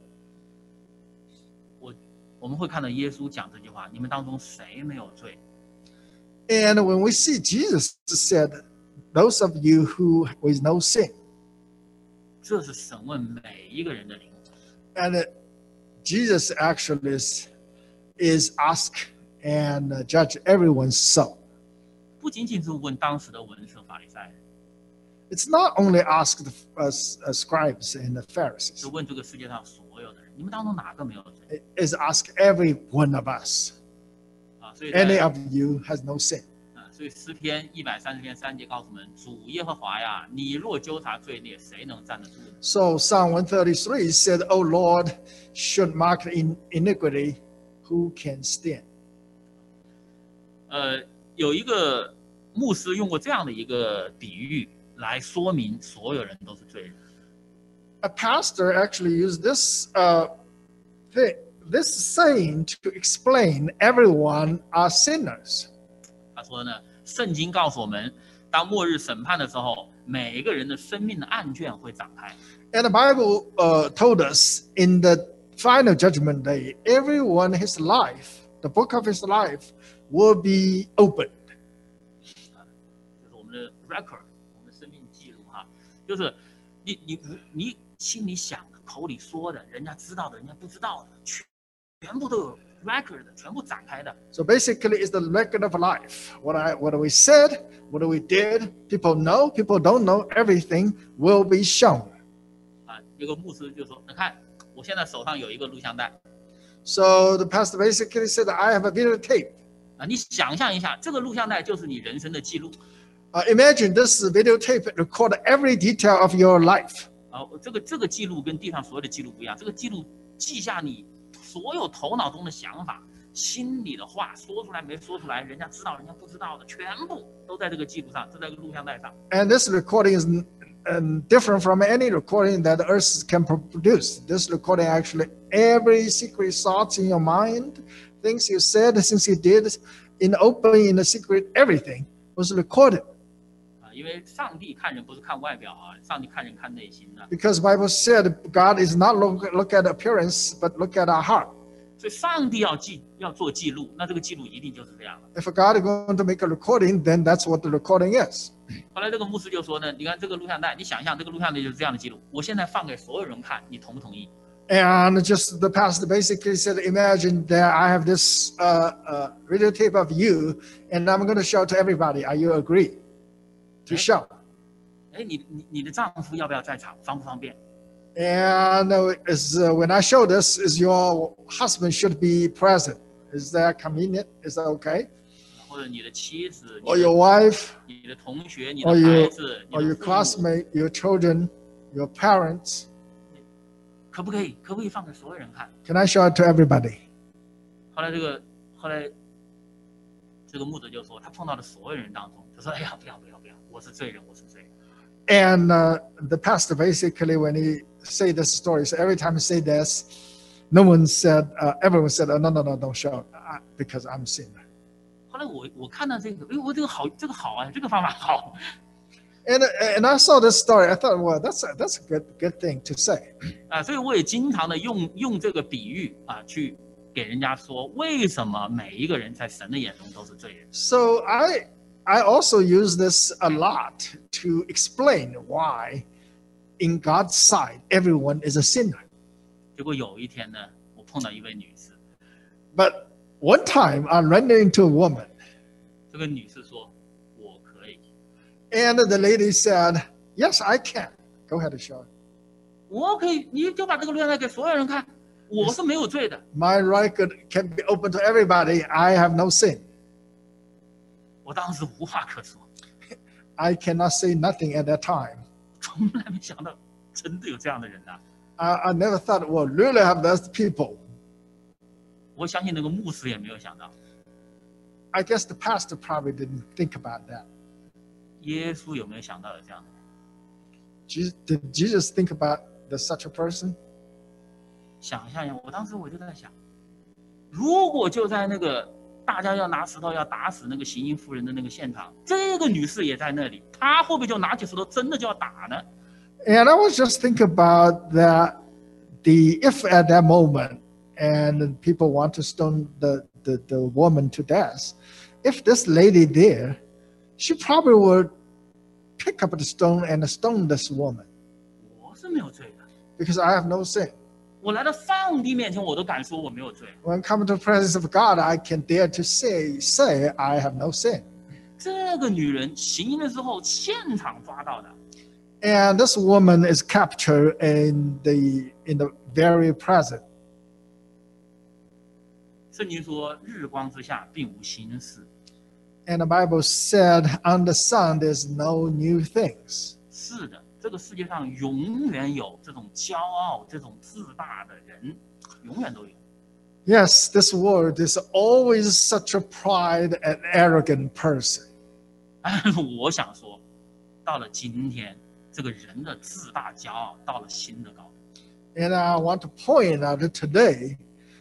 我们会看到耶稣讲这句话：你们当中谁没有罪？ And when we see Jesus said, those of you who with no sin. 这是审问每一个人的灵 And 魂。 Jesus actually is ask and judge everyone's soul. 不仅仅是问当时的文士法利赛人， It's not only asked scribes and the Pharisees. 是问这个世界上所有的人：你们当中哪个没有罪？ It is ask every one of us. 所以 Any of you has no sin. 所以诗篇130篇3节告诉我们：主耶和华呀，你若纠察罪孽，谁能站得住呢？ So Psalm 133 said, "O Lord, should mark iniquity, who can stand?" 有一个牧师用过这样的一个比喻来说明所有人都是罪人。 A pastor actually used this saying to explain everyone are sinners. 他说呢，圣经告诉我们，当末日审判的时候，每一个人的生命的案卷会展开。 And the Bible told us in the final judgment day, everyone his life, the book of his life, will be opened. 就是我们的 record， 我们的生命记录哈，就是你心里想的、口里说的、人家知道的、人家不知道的，全部都有 record 的，全部展开的。 So basically, it's the record of life. What we said, what we did, people know, people don't know, everything will be shown. 有个牧师就说：“你看，我现在手上有一个录像带。” So the pastor basically said, "I have a videotape." 你想象一下，这个录像带就是你人生的记录。 Imagine this videotape record every detail of your life. 这个记录跟地上所有的记录不一样，这个记录记下你所有头脑中的想法、心里的话，说出来没说出来，人家知道，人家不知道的，全部都在这个记录上，都在这个录像带上。 And this recording is different from any recording that the earth can produce. This recording actually every secret thoughts in your mind, things you said, things you did, in the open, in the secret, everything was recorded. 因为上帝看人不是看外表上帝看人看内心的。 Because Bible said God is not look at appearance, but look at our heart. 所以上帝要做记录，那这个记录一定就是这样的。 If God is going to make a recording, then that's what the recording is. 后来这个牧师就说呢，你看这个录像带，你想象这个录像带就是这样的记录，我现在放给所有人看，你同不同意？ And just the pastor basically said, imagine that I have this videotape of you, and I'm going to show to everybody. Are you agree to show? 你的丈夫要不要在场？方不方便？ And when I show this, is your husband should be present. Is that convenient? Is that okay? 或者你的妻子、 Or your wife, 你的同学、你的 or 孩子、 or 你 your 的父母， classmate, your children, your parents. 可不可以放给所有人看？ Can I show it to everybody? 后来这个牧者就说，他碰到的所有人当中，他说：“哎呀，不要，我是罪人，我是罪人。” And the pastor basically, when he say this story, so every time he say this, no one said, everyone said, oh, no, don't shout, because I'm sinner. 后来我看到这个，哎，我这个好啊，这个方法好。 And I saw this story, I thought, well, that's a good thing to say. 所以我也经常的用这个比喻去给人家说，为什么每一个人在神的眼中都是罪人。 So I also use this a lot to explain why in God's sight everyone is a sinner. 结果有一天呢，我碰到一位女士， But one time I ran into a woman, 这个女士说：“我可以， and the lady said, yes, I can. Go ahead and show it. 我可以，你就把这个录像带给所有人看，我是没有罪的。” My record can be open to everybody. I have no sin. 我当时无话可说， I cannot say nothing at that time. 从来没想到真的有这样的人呐、 I never thought, well, really have those people. 我相信那个牧师也没有想到， I guess the pastor probably didn't think about that. 耶稣有没有想到有这样的人？ Did Jesus think about such a person? 想象一下，我当时我就在想，如果就在那个大家要拿石头要打死那个行淫妇人的那个现场，这个女士也在那里，她会不会就拿起石头真的就要打呢？ And I was just thinking about that, if at that moment and people want to stone the woman to death, if this lady there, she probably would pick up the stone and stone this woman 我是没有罪的， because I have no sin. 我来到上帝面前，我都敢说我没有罪。 When coming to the presence of God, I can dare to say I have no sin. 这个女人行淫的时候现场抓到的， And this woman is captured in the very present. 圣经说日光之下并无新事。 And the Bible said, on the sun there's no new things. 是的，这个世界上永远有这种骄傲、这种自大的人，永远都有。 Yes, this world is always such a pride and arrogant person. 我想说，到了今天，这个人的自大、骄傲到了新的高度。 And I want to point out that today,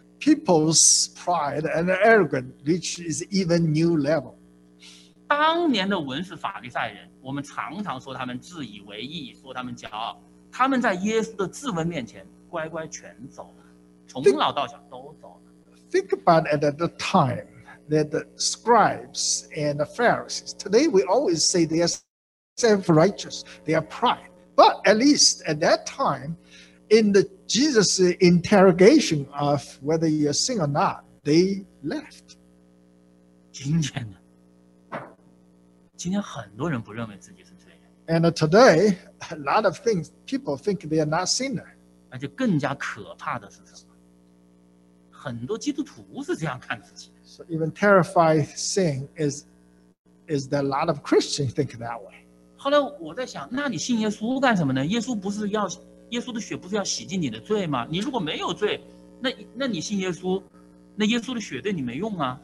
people's pride and arrogance reaches even new level. 当年的文士法利赛人，我们常常说他们自以为义，说他们骄傲，他们在耶稣的质问面前，乖乖全走了，从老到小都走了。 Think about it at the time that the scribes and the Pharisees, today we always say they are self-righteous, they are pride. But at least at that time, in the Jesus' interrogation of whether you're sin or not, they left. 今天呢？今天很多人不认为自己是罪人， And today, a lot of things, people think they are not sinner. 而且更加可怕的是什么？很多基督徒是这样看自己的。 So even terrified sin is that a lot of Christians think that way. 后来我在想，那你信耶稣干什么呢？耶稣的血不是要洗净你的罪吗？你如果没有罪，那你信耶稣，那耶稣的血对你没用啊。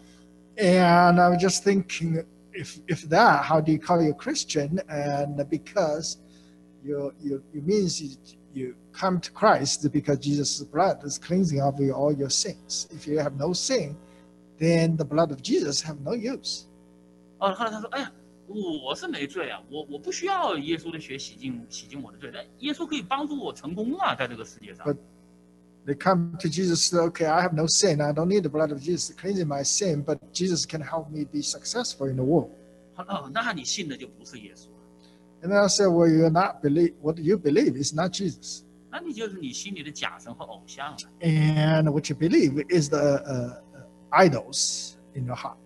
And I was just thinking, if that, how do you call you a Christian? And because you means you come to Christ because Jesus' blood is cleansing of all your sins. If you have no sin, then the blood of Jesus have no use. 后来他说：“哎呀，我是没罪啊，我不需要耶稣的血洗净我的罪，但耶稣可以帮助我成功啊，在这个世界上。” But they come to Jesus, say, okay, I have no sin. I don't need the blood of Jesus cleansing my sin, but Jesus can help me be successful in the world. 那你信的就不是耶稣， And then I said, well, you're not believe what you believe is not Jesus. 那你就是你心里的假神和偶像了。 And what you believe is the idols in your heart.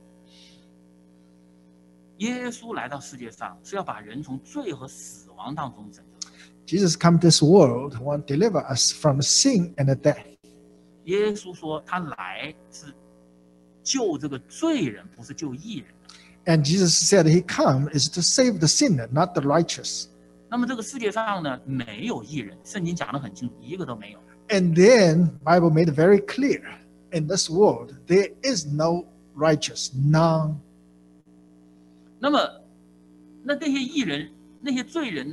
耶稣来到世界上是要把人从罪和死亡当中拯救出来。 Jesus come to this world want to deliver us from sin and death. 耶稣说他来是救这个罪人，不是救义人。 And Jesus said he come is to save the sinner, not the righteous. 那么这个世界上呢，没有义人，圣经讲得很清楚，一个都没有。 And then Bible made it very clear, in this world there is no righteous, none. 那么，那些义人、那些罪人呢，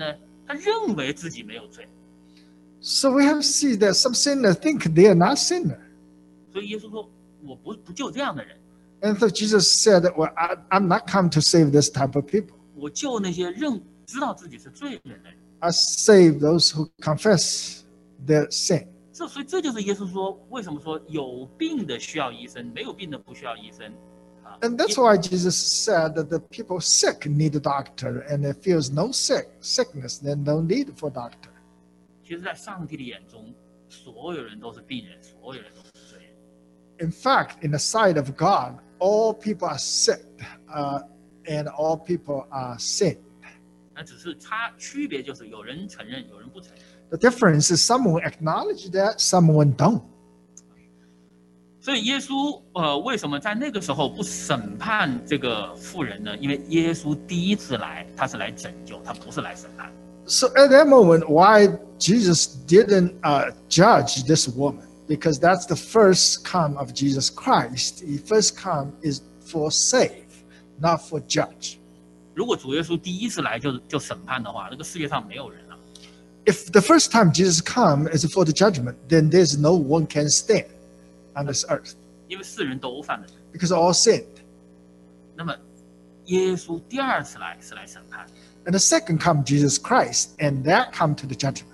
他认为自己没有罪， So we have to see that some sinners think they are not sinner. 所以耶稣说：“我不救这样的人， And so Jesus said, well, I'm not come to save this type of people. 我救那些知道自己是罪人的人。 I save those who confess their sin. ” 所以这就是耶稣说为什么说有病的需要医生，没有病的不需要医生。 And that's why Jesus said that the people sick need a doctor, and if feels no sickness, then no need for doctor. 其实，在上帝的眼中，所有人都是病人，所有人都是罪人。 In fact, in the sight of God, all people are sick, and all people are sin. 那只是区别就是有人承认，有人不承认。 The difference is someone acknowledge that, someone don't. 所以耶稣为什么在那个时候不审判这个妇人呢？因为耶稣第一次来，他是来拯救，他不是来审判。 So at that moment, why Jesus didn't judge this woman? Because that's the first come of Jesus Christ. The first come is for save, not for judge. 如果主耶稣第一次来就审判的话，这个世界上没有人了。 If the first time Jesus come is for the judgment, then there's no one can stand on this earth 因为世人都犯了罪。 because all sinned. 那么耶稣第二次来是来审判。 And the second come Jesus Christ, and that come to the judgment.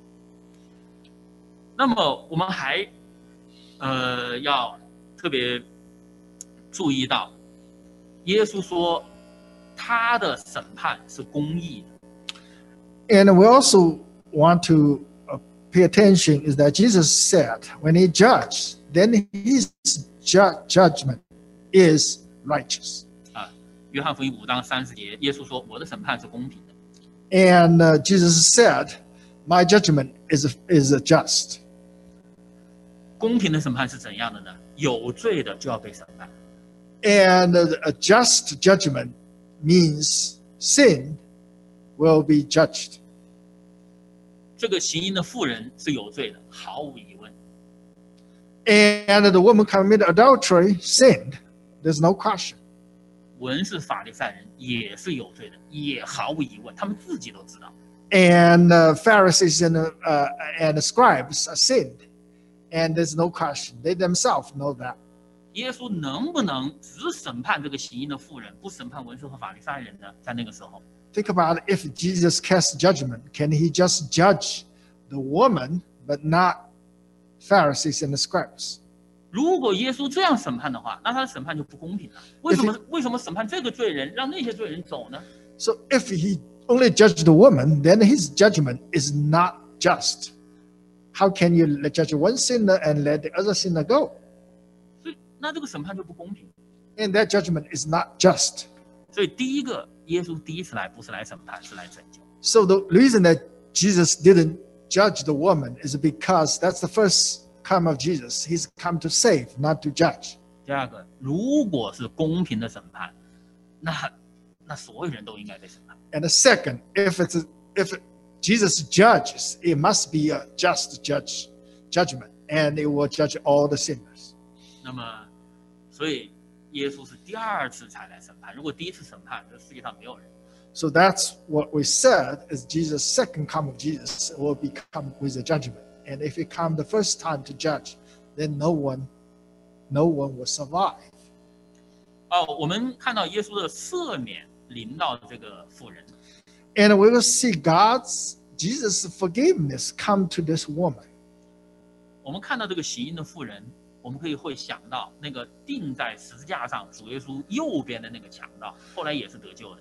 那么我们还要特别注意到，耶稣说他的审判是公义的。 And we also want to pay attention is that Jesus said when he judged, then his judgment is righteous. 约翰福音5章30节，耶稣说：“我的审判是公平的。” And Jesus said, my judgment is just. 公平的审判是怎样的呢？有罪的就要被审判。 And a just judgment means sin will be judged. 这个行淫的妇人是有罪的，毫无疑问。 And the woman committed adultery sinned. There's no question. 文士法利赛人也是有罪的，也毫无疑问，他们自己都知道。 And Pharisees and the scribes sinned. And there's no question. They themselves know that. 耶稣能不能只审判这个行淫的妇人，不审判文士和法利赛人呢？在那个时候， Think about it. If Jesus casts judgment, can he just judge the woman, but not Pharisees and the scribes? 如果耶稣这样审判的话，那他的审判就不公平了。为什么审判这个罪人，让那些罪人走呢？ So if he only judged the woman, then his judgment is not just. How can you judge one sinner and let the other sinner go? 所以那这个审判就不公平。 And that judgment is not just. 所以第一个，耶稣第一次来不是来审判，是来拯救。 So the reason that Jesus didn't judge the woman is because that's the first come of Jesus. He's come to save, not to judge. 第二个，如果是公平的审判，那所有人都应该被审判。 And the second, if Jesus judges, it must be a just judgment, and it will judge all the sinners. 那么，所以耶稣是第二次才来审判。如果第一次审判，这世界上没有人。 So that's what we said is Jesus' second come of Jesus will become with a judgment. And if he come the first time to judge, then no one will survive. 我们看到耶稣的赦免临到这个妇人。 And we will see Jesus' forgiveness come to this woman. 我们看到这个行淫的妇人，我们会想到那个钉在十字架上主耶稣右边的那个强盗，后来也是得救的。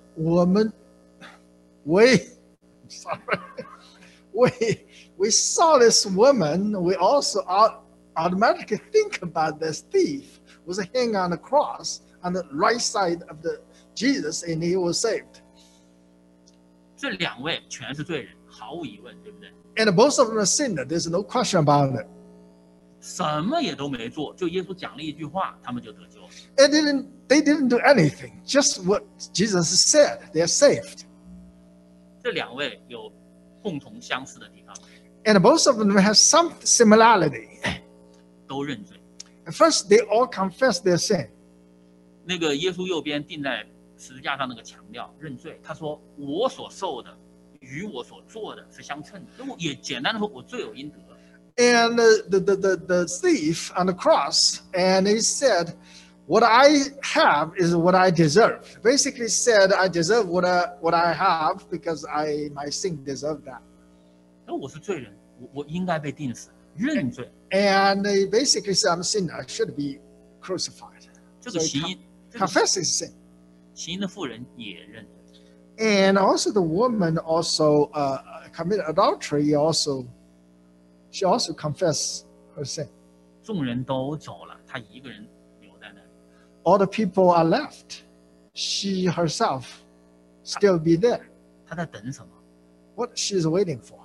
We saw this woman. We also automatically think about this thief was hanging on the cross on the right side of the Jesus, and he was saved. 这两位全是罪人，毫无疑问，对不对？ And both of them are sinner. There's no question about it. 什么也都没做，就耶稣讲了一句话，他们就得救了。 They didn't do anything. Just what Jesus said. They're saved. 这两位有共同相似的地方， And both of them have some similarity. 都认罪。 At first, they all confess their sin. 那个耶稣右边钉在十字架上那个强调认罪，他说：“我所受的与我所做的是相称的。那我也简单的说，我罪有应得。 And the thief on the cross, and he said, what I have is what I deserve. Basically said, I deserve what I have because my sin deserved that. 那我是罪人，我应该被钉死，认罪。 And he basically said, I'm a sinner, I should be crucified. 这个 So 行 he 淫，这个 confessed his sin. 行淫的妇人也认罪。 And also the woman also committed adultery. She also confessed her sin. 众人都走了，她一个人留在那里。 All the people are left. She herself still be there. 她在等什么？ What she's waiting for?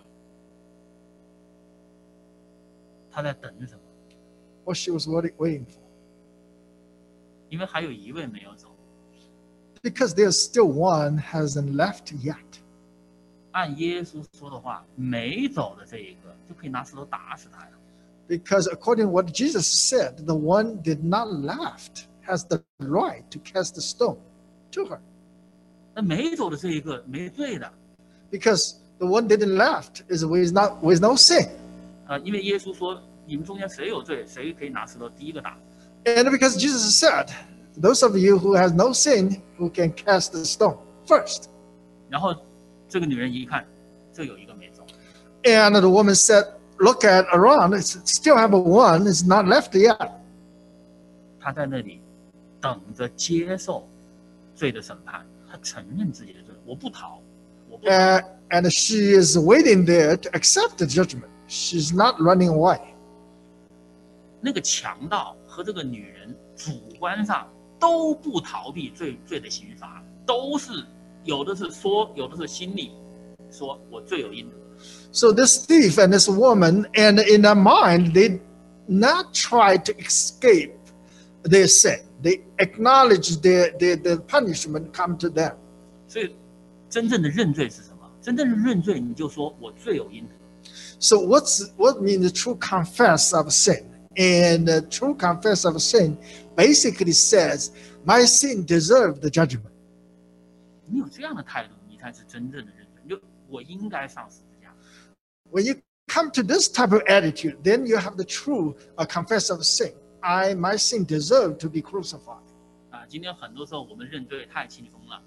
她在等什么？ What she was waiting for? 因为还有一位没有走。 Because there's still one hasn't left yet. 按耶稣说的话，没走的这一个就可以拿石头打死他呀。 Because according to what Jesus said, the one did not left has the right to cast the stone to her. 那没走的这一个没罪的， Because the one didn't left is with no sin. 因为耶稣说，你们中间谁有罪，谁可以拿石头第一个打。 And because Jesus said, those of you who has no sin, who can cast the stone first. 然后这个女人一看，这有一个没走， And the woman said, look at around, it's still have a one, it's not left yet. 她在那里等着接受罪的审判，她承认自己的罪，我不逃，我不逃。 And she is waiting there to accept the judgment. She's not running away. 那个强盗和这个女人主观上都不逃避罪的刑罚，都是有的是说，有的是心里说我罪有应得。 So this thief and this woman, and in their mind, they not try to escape their sin. They acknowledge their punishment come to them. 所以真正的认罪是什么？真正的认罪，你就说我罪有应得。 So what means the true confess of sin? And the true confess of sin basically says, my sin deserved the judgment. 你有这样的态度，你才是真正的认罪。就我应该上十字架。 When you come to this type of attitude, then you have the true confess of sin. My sin deserved to be crucified. 今天很多时候我们认罪太轻松了。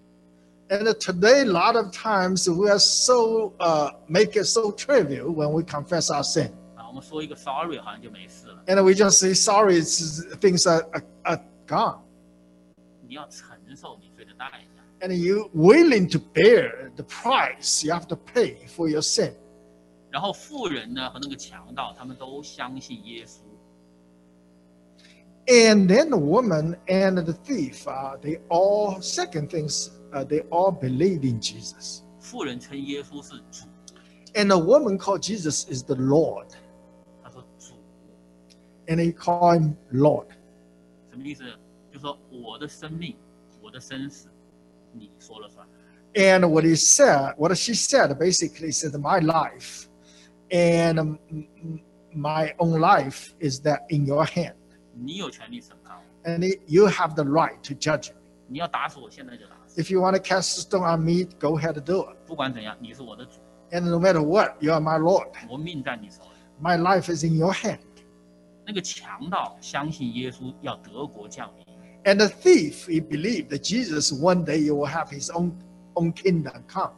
And today, a lot of times we are so make it so trivial when we confess our sin. 我们说一个 sorry 好像就没事了。 And we just say sorry, things are gone. 你要承受你罪的代价。 And you willing to bear the price you have to pay for your sin. 然后妇人呢和那个强盗，他们都相信耶稣。 And then the woman and the thief, they all believe in Jesus. 妇人称耶稣是主， And the woman called Jesus is the Lord. 她说主 And he called him Lord. 什么意思？就说我的生命，我的生死，你说了算。 And what she said, basically said, my life and my own life is that in your hand. 你有权利审判我， And you have the right to judge me. 你要打死我，现在就打死。 If you want to cast a stone on me, go ahead and do it. 不管怎样，你是我的主， And no matter what, you are my Lord. 我命在你手里。 My life is in your hand. 那个强盗相信耶稣要得国降临， And the thief, he believed that Jesus one day he will have his own kingdom come.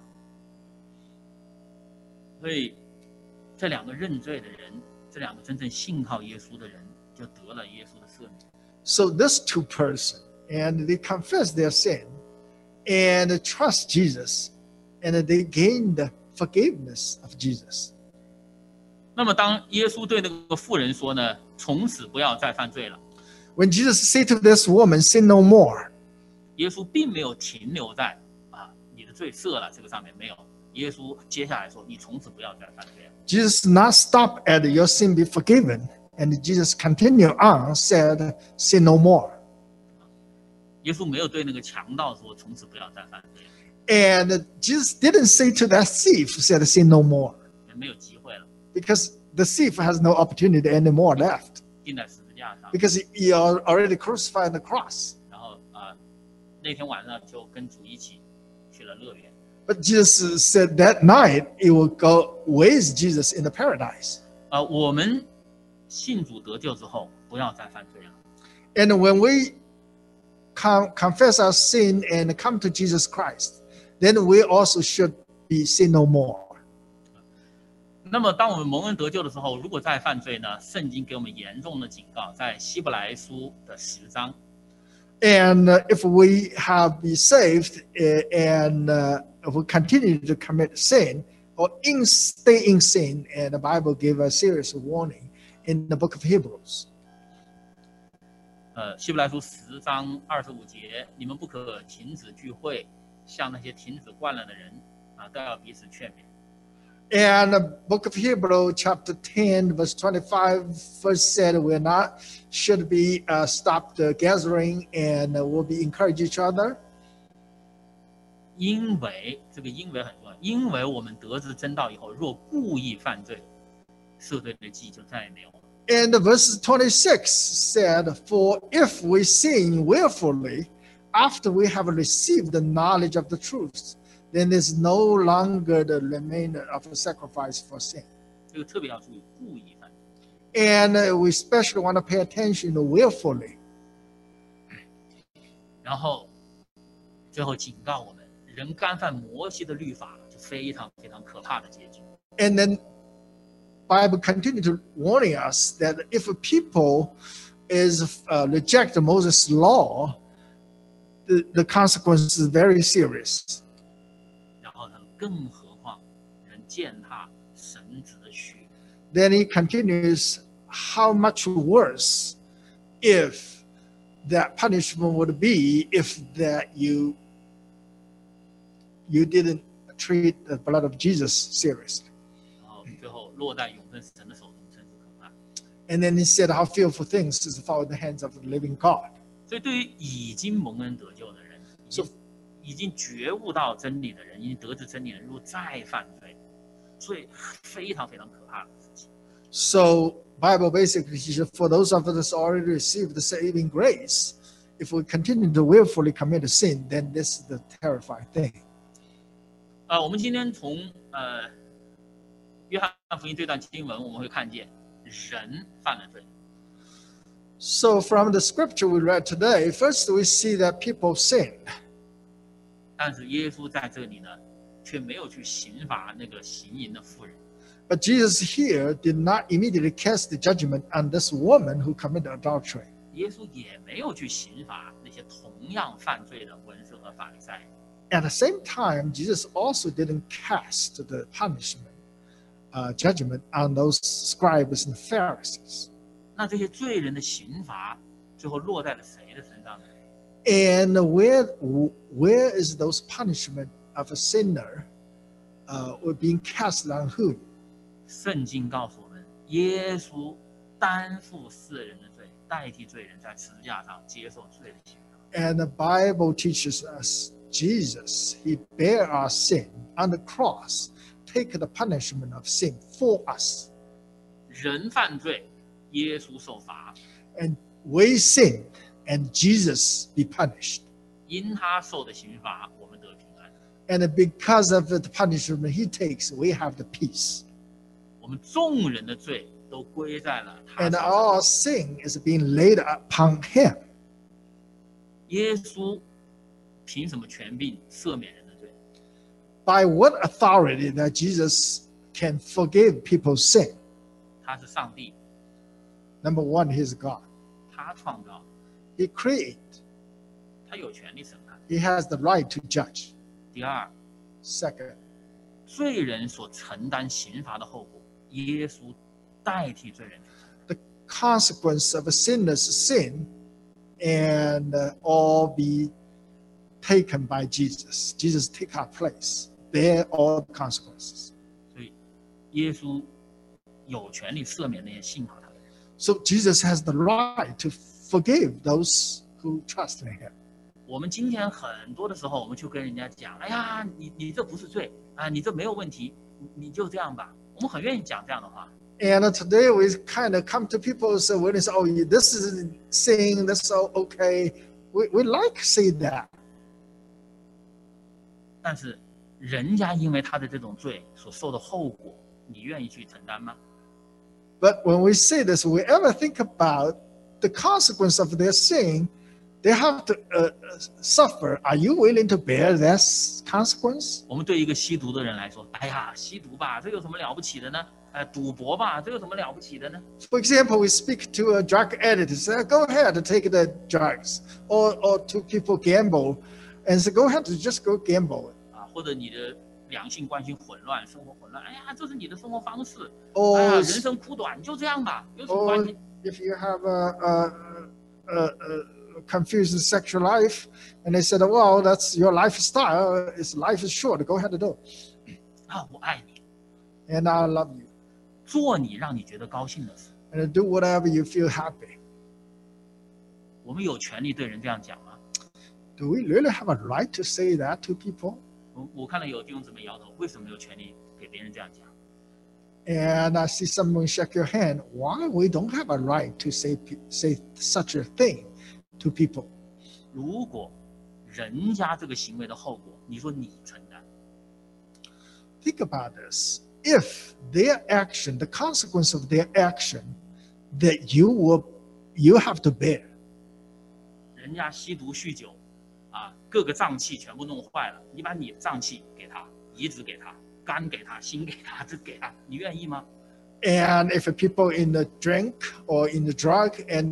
所以这两个认罪的人，这两个真正信靠耶稣的人，就得了耶稣的赦免。 So this two person, and they confess their sin and trust Jesus, and they gain the forgiveness of Jesus. 那么当耶稣对那个妇人说呢，从此不要再犯罪了， When Jesus said to this woman, sin no more, 耶稣并没有停留在你的罪赦了这个上面，没有。耶稣接下来说，你从此不要再犯罪了。 Jesus did not stop at your sin be forgiven. And Jesus continued on, said, sin no more. 耶稣没有对那个强盗说，从此不要再犯罪， And Jesus didn't say to that thief, said, sin no more. 没有机会了， Because the thief has no opportunity anymore left. 钉在十字架上。 Because he already crucified on the cross. 然后那天晚上就跟主一起去了乐园。 But Jesus said that night it will go with Jesus in the paradise. 我们信主得救之后，不要再犯罪了。 And when we confess our sin and come to Jesus Christ, then we also should be sin no more. 那么，当我们蒙恩得救的时候，如果再犯罪呢？圣经给我们严重的警告，在希伯来书的10章。 And if we have been saved and if we continue to commit sin or stay in sin, and the Bible gives a serious warning in the book of Hebrews. 希伯来书10章25节，你们不可停止聚会，像那些停止惯了的人都要彼此劝勉。 And the book of Hebrews, chapter 10, verse 25, first said we're not should be stopped gathering and we'll be encourage each other. 因为这个因为很重要，因为我们得知真道以后，若故意犯罪，赦罪的记就再也没有了。 And verse 26 said, "For if we sin willfully after we have received the knowledge of the truth, then there's no longer the remainder of a sacrifice for sin." 这个特别要注意，故意犯罪。 And we especially want to pay attention to willfully. 然后最后警告我们，人干犯摩西的律法，就非常非常可怕的结局。 And then Bible continue to warning us that if a people is reject Moses' law, the consequence is very serious. 然后呢，更何况人践踏神子的血。 Then he continues, how much worse if that punishment would be if that you didn't treat the blood of Jesus seriously. 然后最后落在永生神的手中，真是可怕。 And then he said how fearful things is fall in the hands of the living God. 所以，对于已经蒙恩得救的人，已经觉悟到真理的人，已经得知真理的人，如果再犯罪，罪非常非常可怕的事情。 So Bible basically teaches for those of us already received the saving grace, if we continue to willfully commit a sin, then this is the terrifying thing. 我们今天从约翰福音这段经文，我们会看见人犯了罪。 So from the scripture we read today, first we see that people sinned. 但是耶稣在这里呢，却没有去刑罚那个行淫的妇人。 But Jesus here did not immediately cast the judgment on this woman who committed adultery. 耶稣也没有去刑罚那些同样犯罪的文士和法利赛人。 At the same time, Jesus also didn't cast the punishment, judgment on those scribes and Pharisees. 那这些罪人的刑罚，最后落在了谁的身上呢？ And where is those punishment of a sinner were being cast on whom? 圣经告诉我们，耶稣担负世人的罪，代替罪人在十字架上接受罪的刑罚。 And the Bible teaches us Jesus, he bare our sin on the cross, take the punishment of sin for us. 人犯罪，耶稣受罚， And we sin, and Jesus be punished. 因他受的刑罚，我们得平安。 And because of the punishment he takes, we have the peace. 我们众人的罪都归在了他 And 身上。 our sin is being laid upon him. 耶稣凭什么权柄赦免人的罪？ By what authority that Jesus can forgive people's sin? 他是上帝， Number one, he's God. 他创造， He created. 他有权利审判。 He has the right to judge. 第二， Second, 罪人所承担刑罚的后果，耶稣代替罪人去承担。 the consequence of a sinner's sin and all be taken by Jesus. Jesus take our place, bear all the consequences. 所以，耶稣有权利赦免那些信靠他的人。 So Jesus has the right to forgive those who trust in him. 我们今天很多的时候，我们就跟人家讲：“哎呀，你这不是罪啊，你这没有问题，你就这样吧。”我们很愿意讲这样的话。 And today we kind of come to people and say, when they say, oh, this is sin, that's so okay. We like to say that. 但是， 人家因为他的这种罪所受的后果，你愿意去承担吗？ But when we say this, we ever think about the consequence of their sin, they have to suffer. Are you willing to bear that consequence? 我们对一个吸毒的人来说，哎呀，吸毒吧，这有什么了不起的呢？赌博吧，这有什么了不起的呢？ For example, we speak to a drug addict, say, go ahead to take the drugs, or to people gamble, and say, go ahead to just go gamble. 或者你的两性关系混乱，生活混乱，哎呀，这是你的生活方式，哎 Or, 呀，人生苦短，就这样吧，有什么关 or 系？ if you have a confused sexual life, and they said, well, that's your lifestyle. Life is short. Go ahead and do it. 我爱你， And I love you. 做你让你觉得高兴的事。 And do whatever you feel happy. 我们有权利对人这样讲吗？ Do we really have a right to say that to people? 我看到有弟兄姊妹摇头，为什么有权利给别人这样讲？ And I see someone shake your hand. Why we don't have a right to say such a thing to people? 如果人家这个行为的后果，你说你承担， Think about this. If their action, the consequence of their action, that you have to bear. 人家吸毒酗酒，各个脏器全部弄坏了，你把你的脏器给他，移植给他，肝给他，心给他，这给他，你愿意吗？ And if people in the drink or in the drug and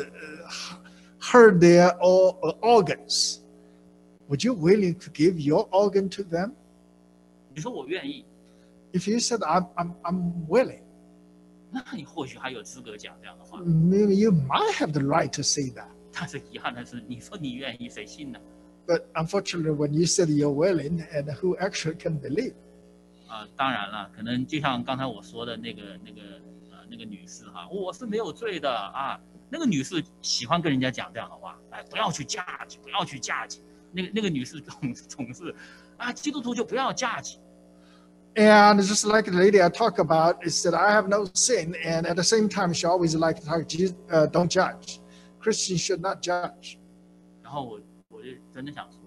hurt their organs, would you willing to give your organ to them? 你说我愿意， If you said I'm willing, 那你或许还有资格讲这样的话。 maybe you might have the right to say that. 但是遗憾的是，你说你愿意，谁信呢？ But unfortunately, when you said you're willing, and who actually can believe? 当然了，可能就像刚才我说的那个女士哈，我是没有罪的啊。那个女士喜欢跟人家讲这样的话，不要去嫁娶，不要去嫁娶。那个女士总是基督徒就不要嫁娶。 And just like the lady I talk about, is that I have no sin, and at the same time, she always like to talk, don't judge. Christians should not judge. 然后我就真的想说，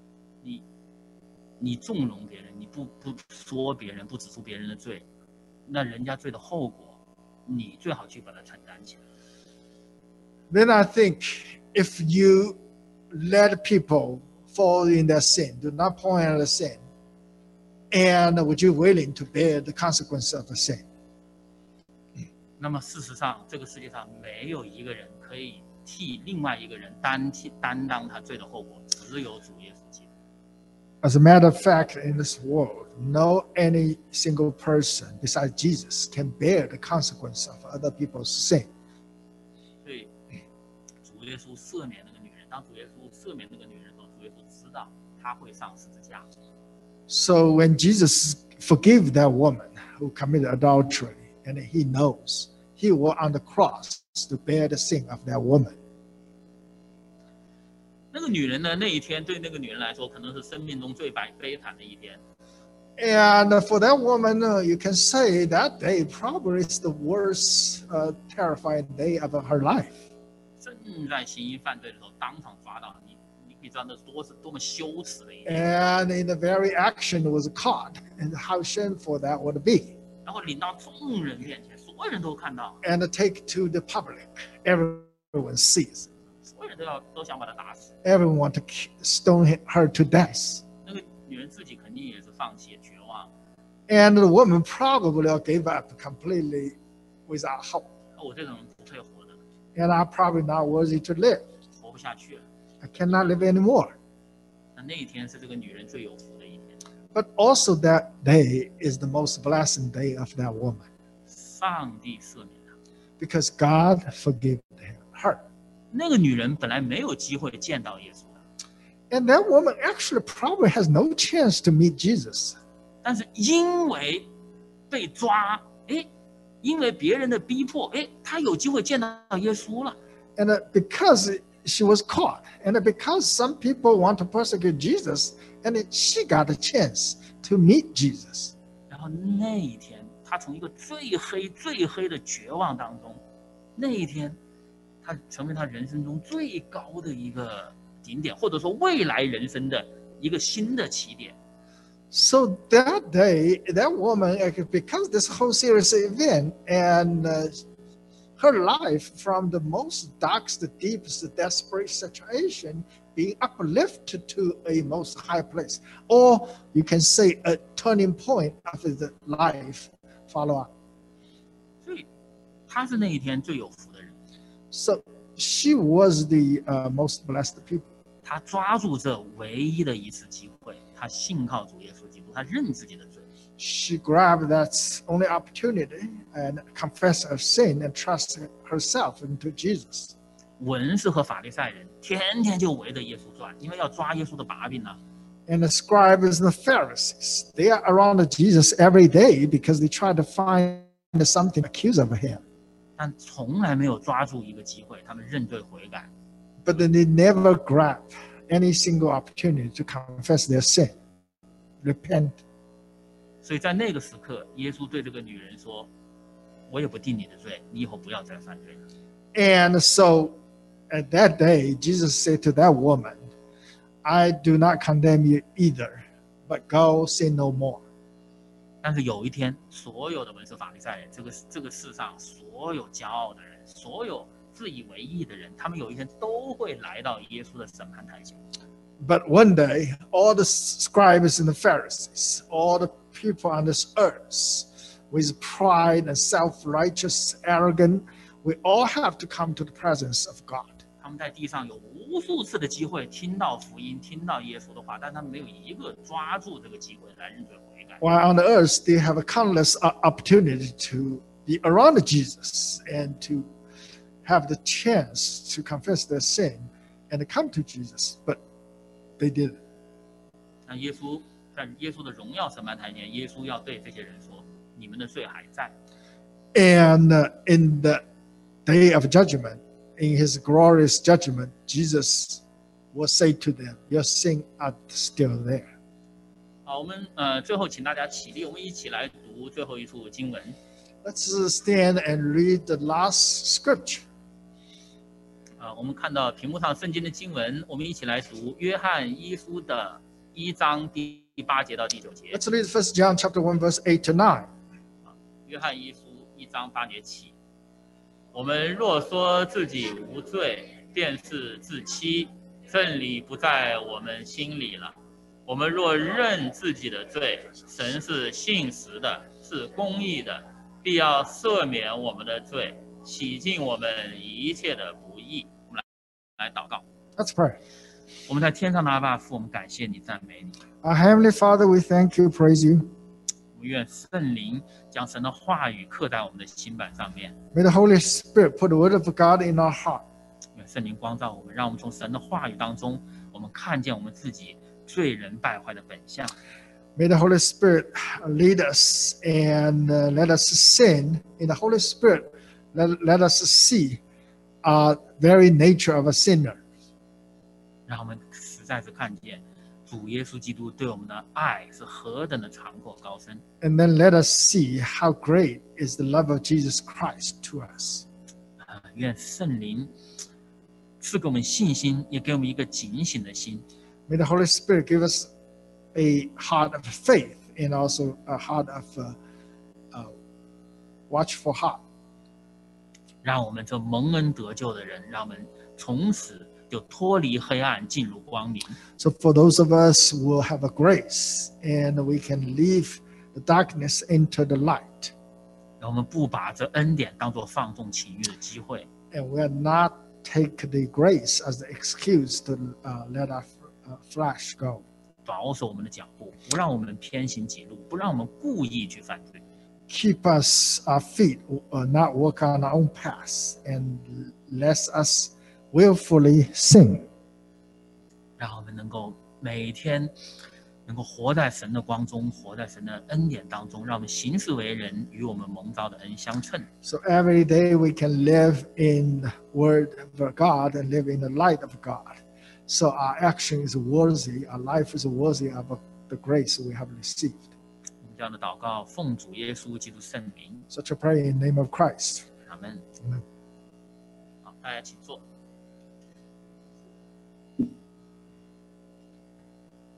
你纵容别人，你不说别人，不指出别人的罪，那人家罪的后果，你最好去把它承担起来。 Then I think if you let people fall in their sin, do not point out the sin, and would you willing to bear the consequence of the sin? 那么事实上，这个世界上没有一个人可以替另外一个人担当他罪的后果，只有主耶稣基督。 As a matter of fact, in this world, no any single person besides Jesus can bear the consequence of other people's sin. 所以，主耶稣赦免那个女人，当主耶稣赦免那个女人的时候，主耶稣知道她会上十字架。 So when Jesus forgave that woman who committed adultery, and he knows he was on the cross to bear the sin of that woman. 那个女人呢？那一天对那个女人来说，可能是生命中最悲惨的一天。 And for that woman, you can say that day probably is the worst, terrifying day of her life. 正在行医犯罪的时候，当场抓到你，你可以知道那是多么羞耻的一天。 And in the very action was caught, and how shameful that would be. 然后领到众人面前，所有人都看到， And take to the public, everyone sees. 所有人都想把她打死。 Everyone want to stone her to death. 那个女人自己肯定也是放弃绝望。 And the woman probably gave up completely without hope. 我这种人不配活的， And I'm probably not worthy to live. 活不下去了。 I cannot live anymore. 那一天是这个女人最有福的一天。 But also that day is the most blessed day of that woman, 上帝赦免她。 because God forgave her. 那个女人本来没有机会见到耶稣的， And that woman actually probably has no chance to meet Jesus. 但是因为被抓，因为别人的逼迫，她有机会见到耶稣了。 And because she was caught, and because some people want to persecute Jesus, and she got a chance to meet Jesus. 然后那一天，她从一个最黑的绝望当中，那一天，她成为她人生中最高的一个顶点，或者说未来人生的一个新的起点。 So that day, that woman, because this whole serious event and her life from the most darkest, deepest, desperate situation being uplifted to a most high place, or you can say a turning point of the life follow up. 所以她是那一天最有福的人。 So she was the most blessed people. 她抓住这唯一的一次机会，她信靠主耶稣基督，她认自己的罪。 She grabbed that only opportunity and confessed her sin and trusted herself into Jesus. 文士和法利赛人天天就围着耶稣转，因为要抓耶稣的把柄呢、啊。 And the scribes and the Pharisees, they are around Jesus every day because they try to find something to accuse of him. 但从来没有抓住一个机会，他们认罪悔改。 But then they never grab any single opportunity to confess their sin, repent. 所以在那个时刻，耶稣对这个女人说：“我也不定你的罪，你以后不要再犯罪了。” And so at that day, Jesus said to that woman, I do not condemn you either, but go sin no more. 但是有一天，所有的文士法利赛人，这个世上所有骄傲的人，所有自以为义的人，他们有一天都会来到耶稣的审判台前。 But one day, all the scribes and the Pharisees, all the people on this earth, with pride and self-righteous, arrogant, we all have to come to the presence of God. 他们在地上有无数次的机会听到福音，听到耶稣的话，但他们没有一个抓住这个机会来认罪悔改。 While on the earth, they have a countless opportunity to be around Jesus and to have the chance to confess their sin and to come to Jesus, but they didn't. 那耶稣在耶稣的荣耀审判台前，耶稣要对这些人说：“你们的罪还在。” And in the day of judgment, in his glorious judgment, Jesus will say to them, your sins are still there. 好，我们最后请大家起立，我们一起来读最后一处经文。 Let's stand and read the last scripture. 我们看到屏幕上圣经的经文，我们一起来读约翰一书的1章第8节到第9节。 Let's read 1 John chapter 1, verse 8 to 9. 约翰一书1章8节起，我们若说自己无罪，便是自欺，真理不在我们心里了。我们若认自己的罪，神是信实的，是公义的，必要赦免我们的罪，洗净我们一切的不义。我们来祷告。 Let's pray. 我们在天上的阿爸父，我们感谢你，赞美你。 Our Heavenly Father, we thank you, praise you. 我们愿圣灵将神的话语刻在我们的心板上面， May the Holy Spirit put the word of God in our heart. 愿圣灵光照我们，让我们从神的话语当中，我们看见我们自己罪人败坏的本相。 May the Holy Spirit lead us and let us sin. In the Holy Spirit, let us see our very nature of a sinner. 让我们实在是看见主耶稣基督对我们的爱是何等的长阔高深。 And then let us see how great is the love of Jesus Christ to us. 愿圣灵赐给我们信心，也给我们一个警醒的心， May the Holy Spirit give us a heart of faith and also a heart of watchful heart. 让我们这蒙恩得救的人，让我们从此就脱离黑暗，进入光明。 So for those of us who will have a grace and we can leave the darkness into the light. 让我们不把这恩典当作放纵情欲的机会， And we are not take the grace as the excuse to let our flesh go. 保守我们的脚步，不让我们偏行己路，不让我们故意去犯罪。 Keep us, our feet, not walk on our own path, and let us willfully sin. 让我们能够每天能够活在神的光中，活在神的恩典当中，让我们行事为人与我们蒙召的恩相称。 So every day we can live in the word of God and live in the light of God. So our action is worthy, our life is worthy of the grace we have received. 我们这样的祷告，奉主耶稣基督圣名， Such a prayer in the name of Christ. 阿门。 Amen. 好，大家请坐。